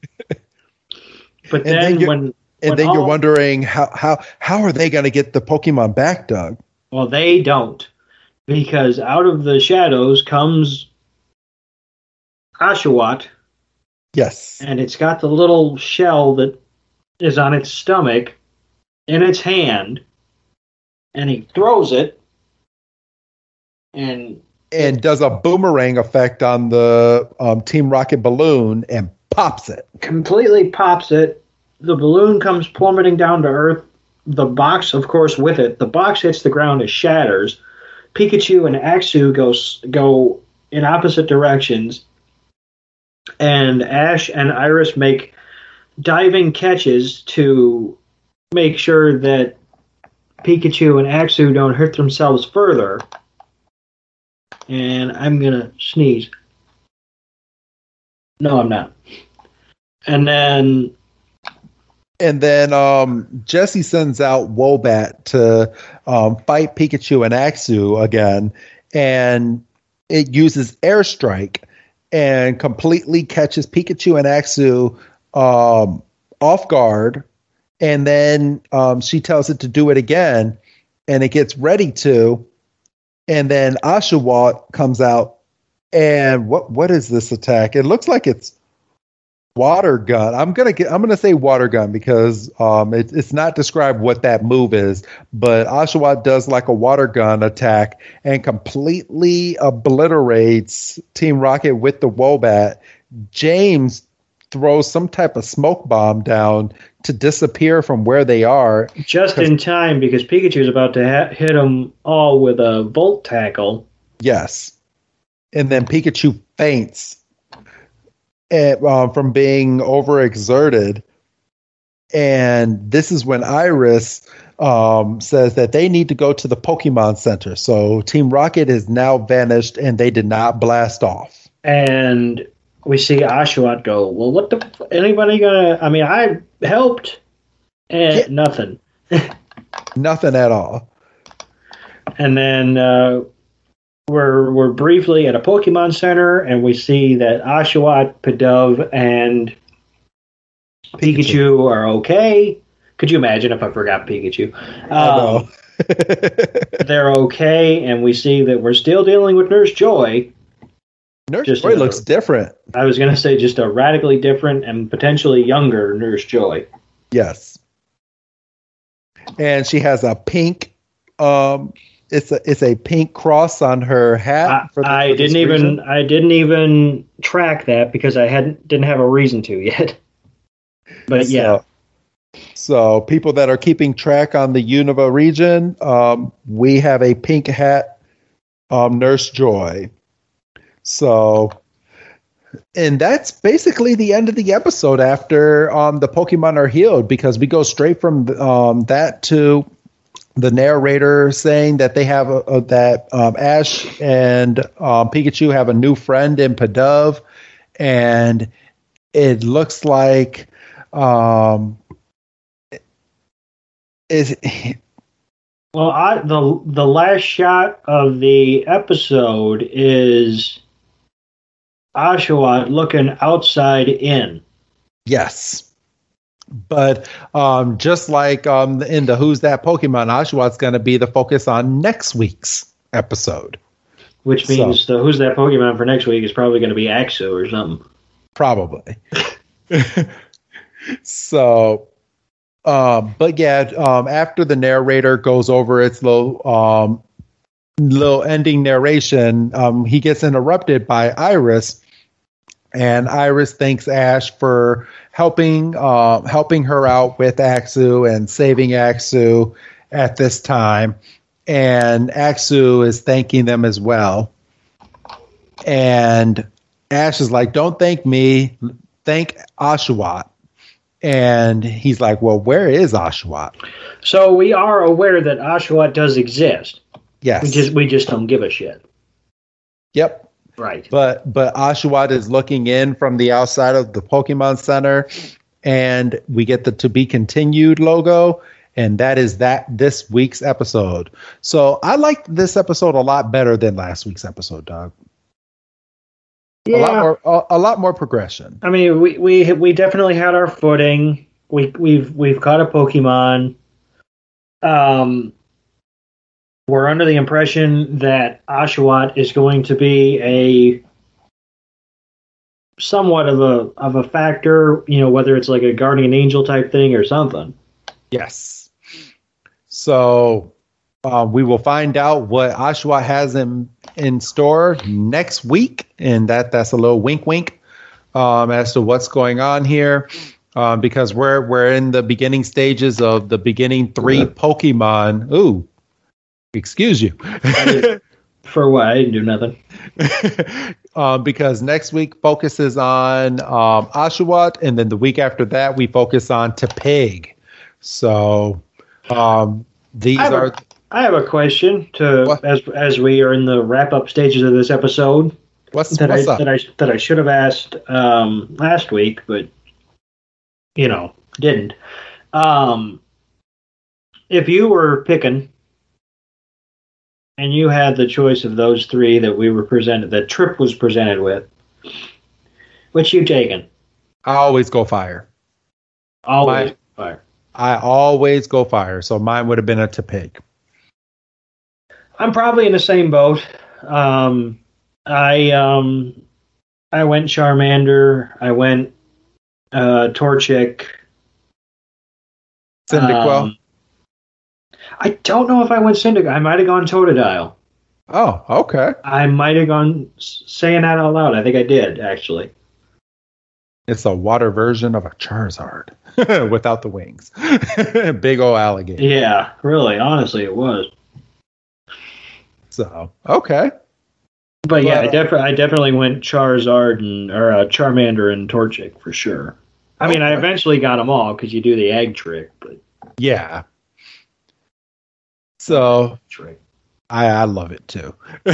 then you're wondering how are they going to get the Pokemon back, Doug? Well, they don't, because out of the shadows comes Oshawott. Yes. And it's got the little shell that is on its stomach in its hand, and he throws it and does a boomerang effect on the Team Rocket balloon and pops it. Completely pops it. The balloon comes plummeting down to Earth the box, of course, with it. The box hits the ground and shatters. Pikachu and Axu go in opposite directions, and Ash and Iris make diving catches to make sure that Pikachu and Axu don't hurt themselves further. And I'm gonna sneeze. No, I'm not. And then Jessie sends out Wombat to fight Pikachu and Axu again, and it uses Airstrike and completely catches Pikachu and Axu off guard, and then she tells it to do it again, and it gets ready to, and then Oshawott comes out, and what is this attack? It looks like it's water gun. I'm gonna say water gun because it's not described what that move is, but Oshawott does like a water gun attack and completely obliterates Team Rocket with the Wombat. James throws some type of smoke bomb down to disappear from where they are. Just in time, because Pikachu's about to hit them all with a Volt Tackle. Yes. And then Pikachu faints from being overexerted. And this is when Iris says that they need to go to the Pokemon Center. So Team Rocket is now vanished, and they did not blast off. And we see Oshawott go, well, what the anybody gonna, I mean, I helped, and nothing. Nothing at all. And then we're briefly at a Pokemon Center, and we see that Oshawott, Pidove, and Pikachu are okay. Could you imagine if I forgot Pikachu? They're okay, and we see that we're still dealing with Nurse Joy. Nurse Joy looks different. I was going to say just a radically different and potentially younger Nurse Joy. Yes. And she has a pink it's a pink cross on her hat. I didn't even track that because I didn't have a reason to yet. But yeah. So people that are keeping track on the Unova region, we have a pink hat, Nurse Joy. So, and that's basically the end of the episode after the Pokemon are healed, because we go straight from that to the narrator saying that they have that Ash and Pikachu have a new friend in Pidove, and it looks like the last shot of the episode is Oshawott looking outside in. Yes. But just like in the Who's That Pokemon, Oshawott's going to be the focus on next week's episode. Which means the Who's That Pokemon for next week is probably going to be Axu or something. Probably. So, but yeah, after the narrator goes over its little ending narration, he gets interrupted by Iris. And Iris thanks Ash for helping her out with Axu and saving Axu at this time. And Axu is thanking them as well. And Ash is like, don't thank me, thank Oshawott. And he's like, well, where is Oshawott? So we are aware that Oshawott does exist. Yes. We just don't give a shit. Yep. Right. But Oshawott is looking in from the outside of the Pokemon Center, and we get the To Be Continued logo, and that is this week's episode. So I liked this episode a lot better than last week's episode, Doug. Yeah. A lot more progression. I mean, we definitely had our footing. We've caught a Pokemon. We're under the impression that Oshawott is going to be a somewhat of a factor, whether it's like a guardian angel type thing or something. Yes. So we will find out what Oshawott has in store next week, and that's a little wink as to what's going on here. because we're in the beginning stages of the beginning 3 Pokemon. Ooh, excuse you. For what? I didn't do nothing. Because next week focuses on Oshawott, and then the week after that we focus on Tepig. So these are. I have a question as we are in the wrap up stages of this episode. What's up? That I should have asked last week, but didn't. If you were picking and you had the choice of those 3 that Trip was presented with, which you taken? I always go fire. Fire. I always go fire. So mine would have been a Tepig. I'm probably in the same boat. I went Charmander. I went Torchic. Cyndaquil. I don't know if I went Cyndaquil. I might have gone Totodile. Oh, okay. I might have gone saying that out loud. I think I did, actually. It's a water version of a Charizard without the wings. Big old alligator. Yeah, really. Honestly, it was. So, okay. But yeah, I definitely went Charizard or Charmander and Torchic for sure. I mean, I eventually got them all because you do the egg trick, but yeah. So I love it too.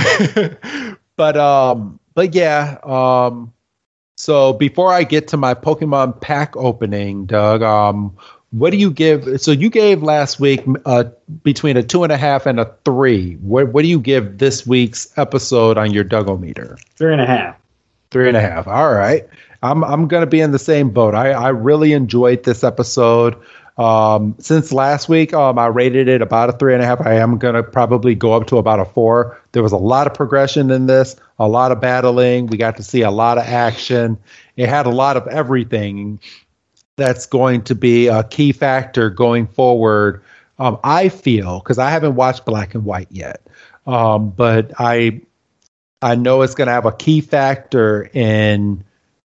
but yeah. So before I get to my Pokemon pack opening, Doug, what do you give? So you gave last week between a 2.5 and a 3. What do you give this week's episode on your Duggometer? 3.5. 3.5. All right. I'm going to be in the same boat. I really enjoyed this episode. Since last week, I rated it about a 3.5. I am going to probably go up to about a 4. There was a lot of progression in this, a lot of battling. We got to see a lot of action. It had a lot of everything that's going to be a key factor going forward. I feel, because I haven't watched Black and White yet, but I know it's going to have a key factor in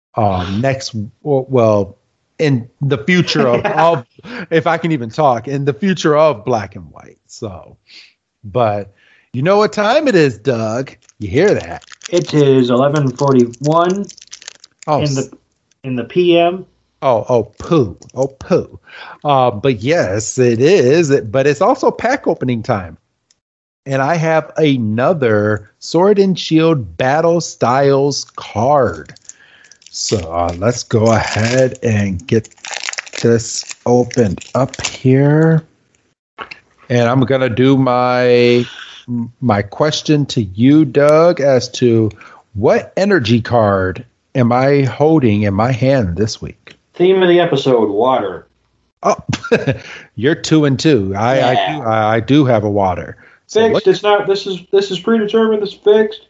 in the future of if I can even talk, in the future of Black and White. So, but you know what time it is, Doug? You hear that? It is 11:41 in the PM. Poo. But yes, it is. But it's also pack opening time. And I have another Sword and Shield Battle Styles card. So let's go ahead and get this opened up here. And I'm going to do my question to you, Doug, as to what energy card am I holding in my hand this week? Theme of the episode, water. Oh, you're 2 and 2. I do have a water. Fixed. It's not. This is predetermined. It's fixed.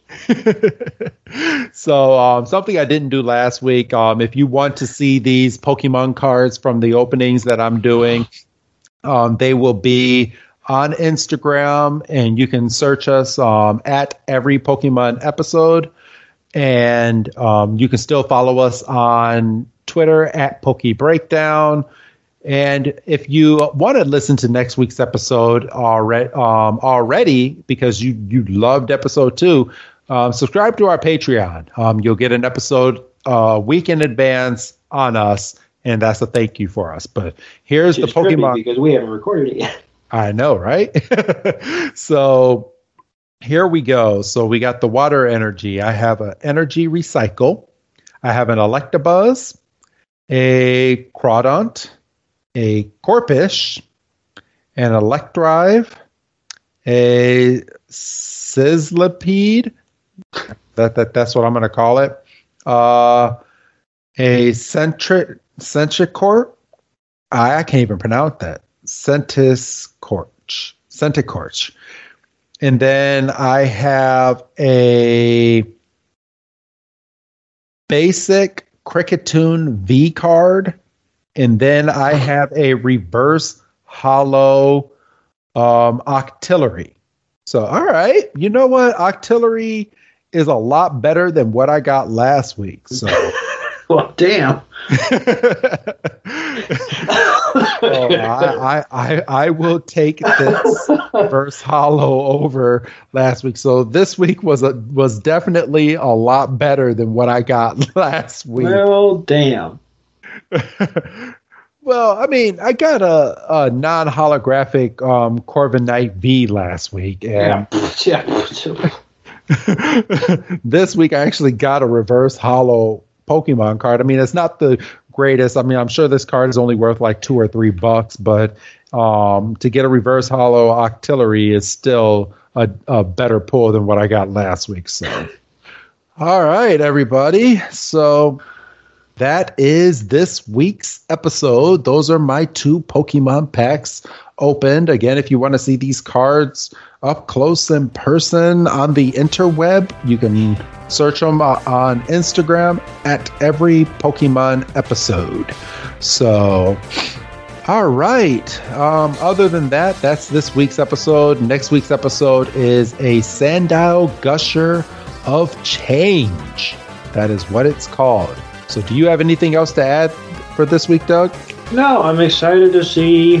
So something I didn't do last week. If you want to see these Pokemon cards from the openings that I'm doing, they will be on Instagram, and you can search us at every Pokemon episode, and you can still follow us on Twitter at PokeBreakdown. And if you want to listen to next week's episode already because you loved episode 2, subscribe to our Patreon. You'll get an episode a week in advance on us, and that's a thank you for us. But here's the Pokemon, because we haven't recorded it yet. I know, right? So here we go. So we got the water energy. I have an Energy Recycle. I have an Electabuzz, a Crawdaunt, a Corphish, an Electrive, a Sizzlipede. That's what I'm going to call it. A Centricorp. I can't even pronounce that. Centicorch. And then I have a basic Cricketune V card. And then I have a reverse hollow Octillery. So, all right. You know what? Octillery is a lot better than what I got last week. So Well, damn. I will take this reverse hollow over last week. So this week was definitely a lot better than what I got last week. Well, damn. Well, I mean, I got a non-holographic Corvin Knight V last week, and this week I actually got a reverse hollow Pokemon card. I mean, it's not the greatest. I mean, I'm sure this card is only worth like $2 or $3, but to get a reverse hollow Octillery is still a better pull than what I got last week. So, all right, everybody. So that is this week's episode. Those are my 2 Pokemon packs opened. Again, if you want to see these cards up close in person on the interweb, you can search them on Instagram at every Pokemon episode. So, all right. Other than that, that's this week's episode. Next week's episode is a Sandile Gusher of Change. That is what it's called. So do you have anything else to add for this week, Doug? No, I'm excited to see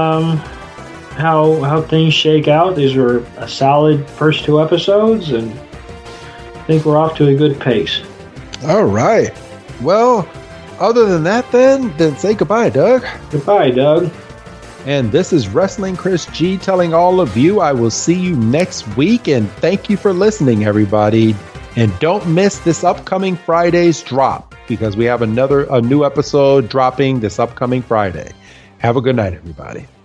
how things shake out. These were a solid first 2 episodes, and I think we're off to a good pace. All right. Well, other than that, then say goodbye, Doug. Goodbye, Doug. And this is Wrestling Chris G telling all of you I will see you next week, and thank you for listening, everybody. And don't miss this upcoming Friday's drop, because we have a new episode dropping this upcoming Friday. Have a good night, everybody.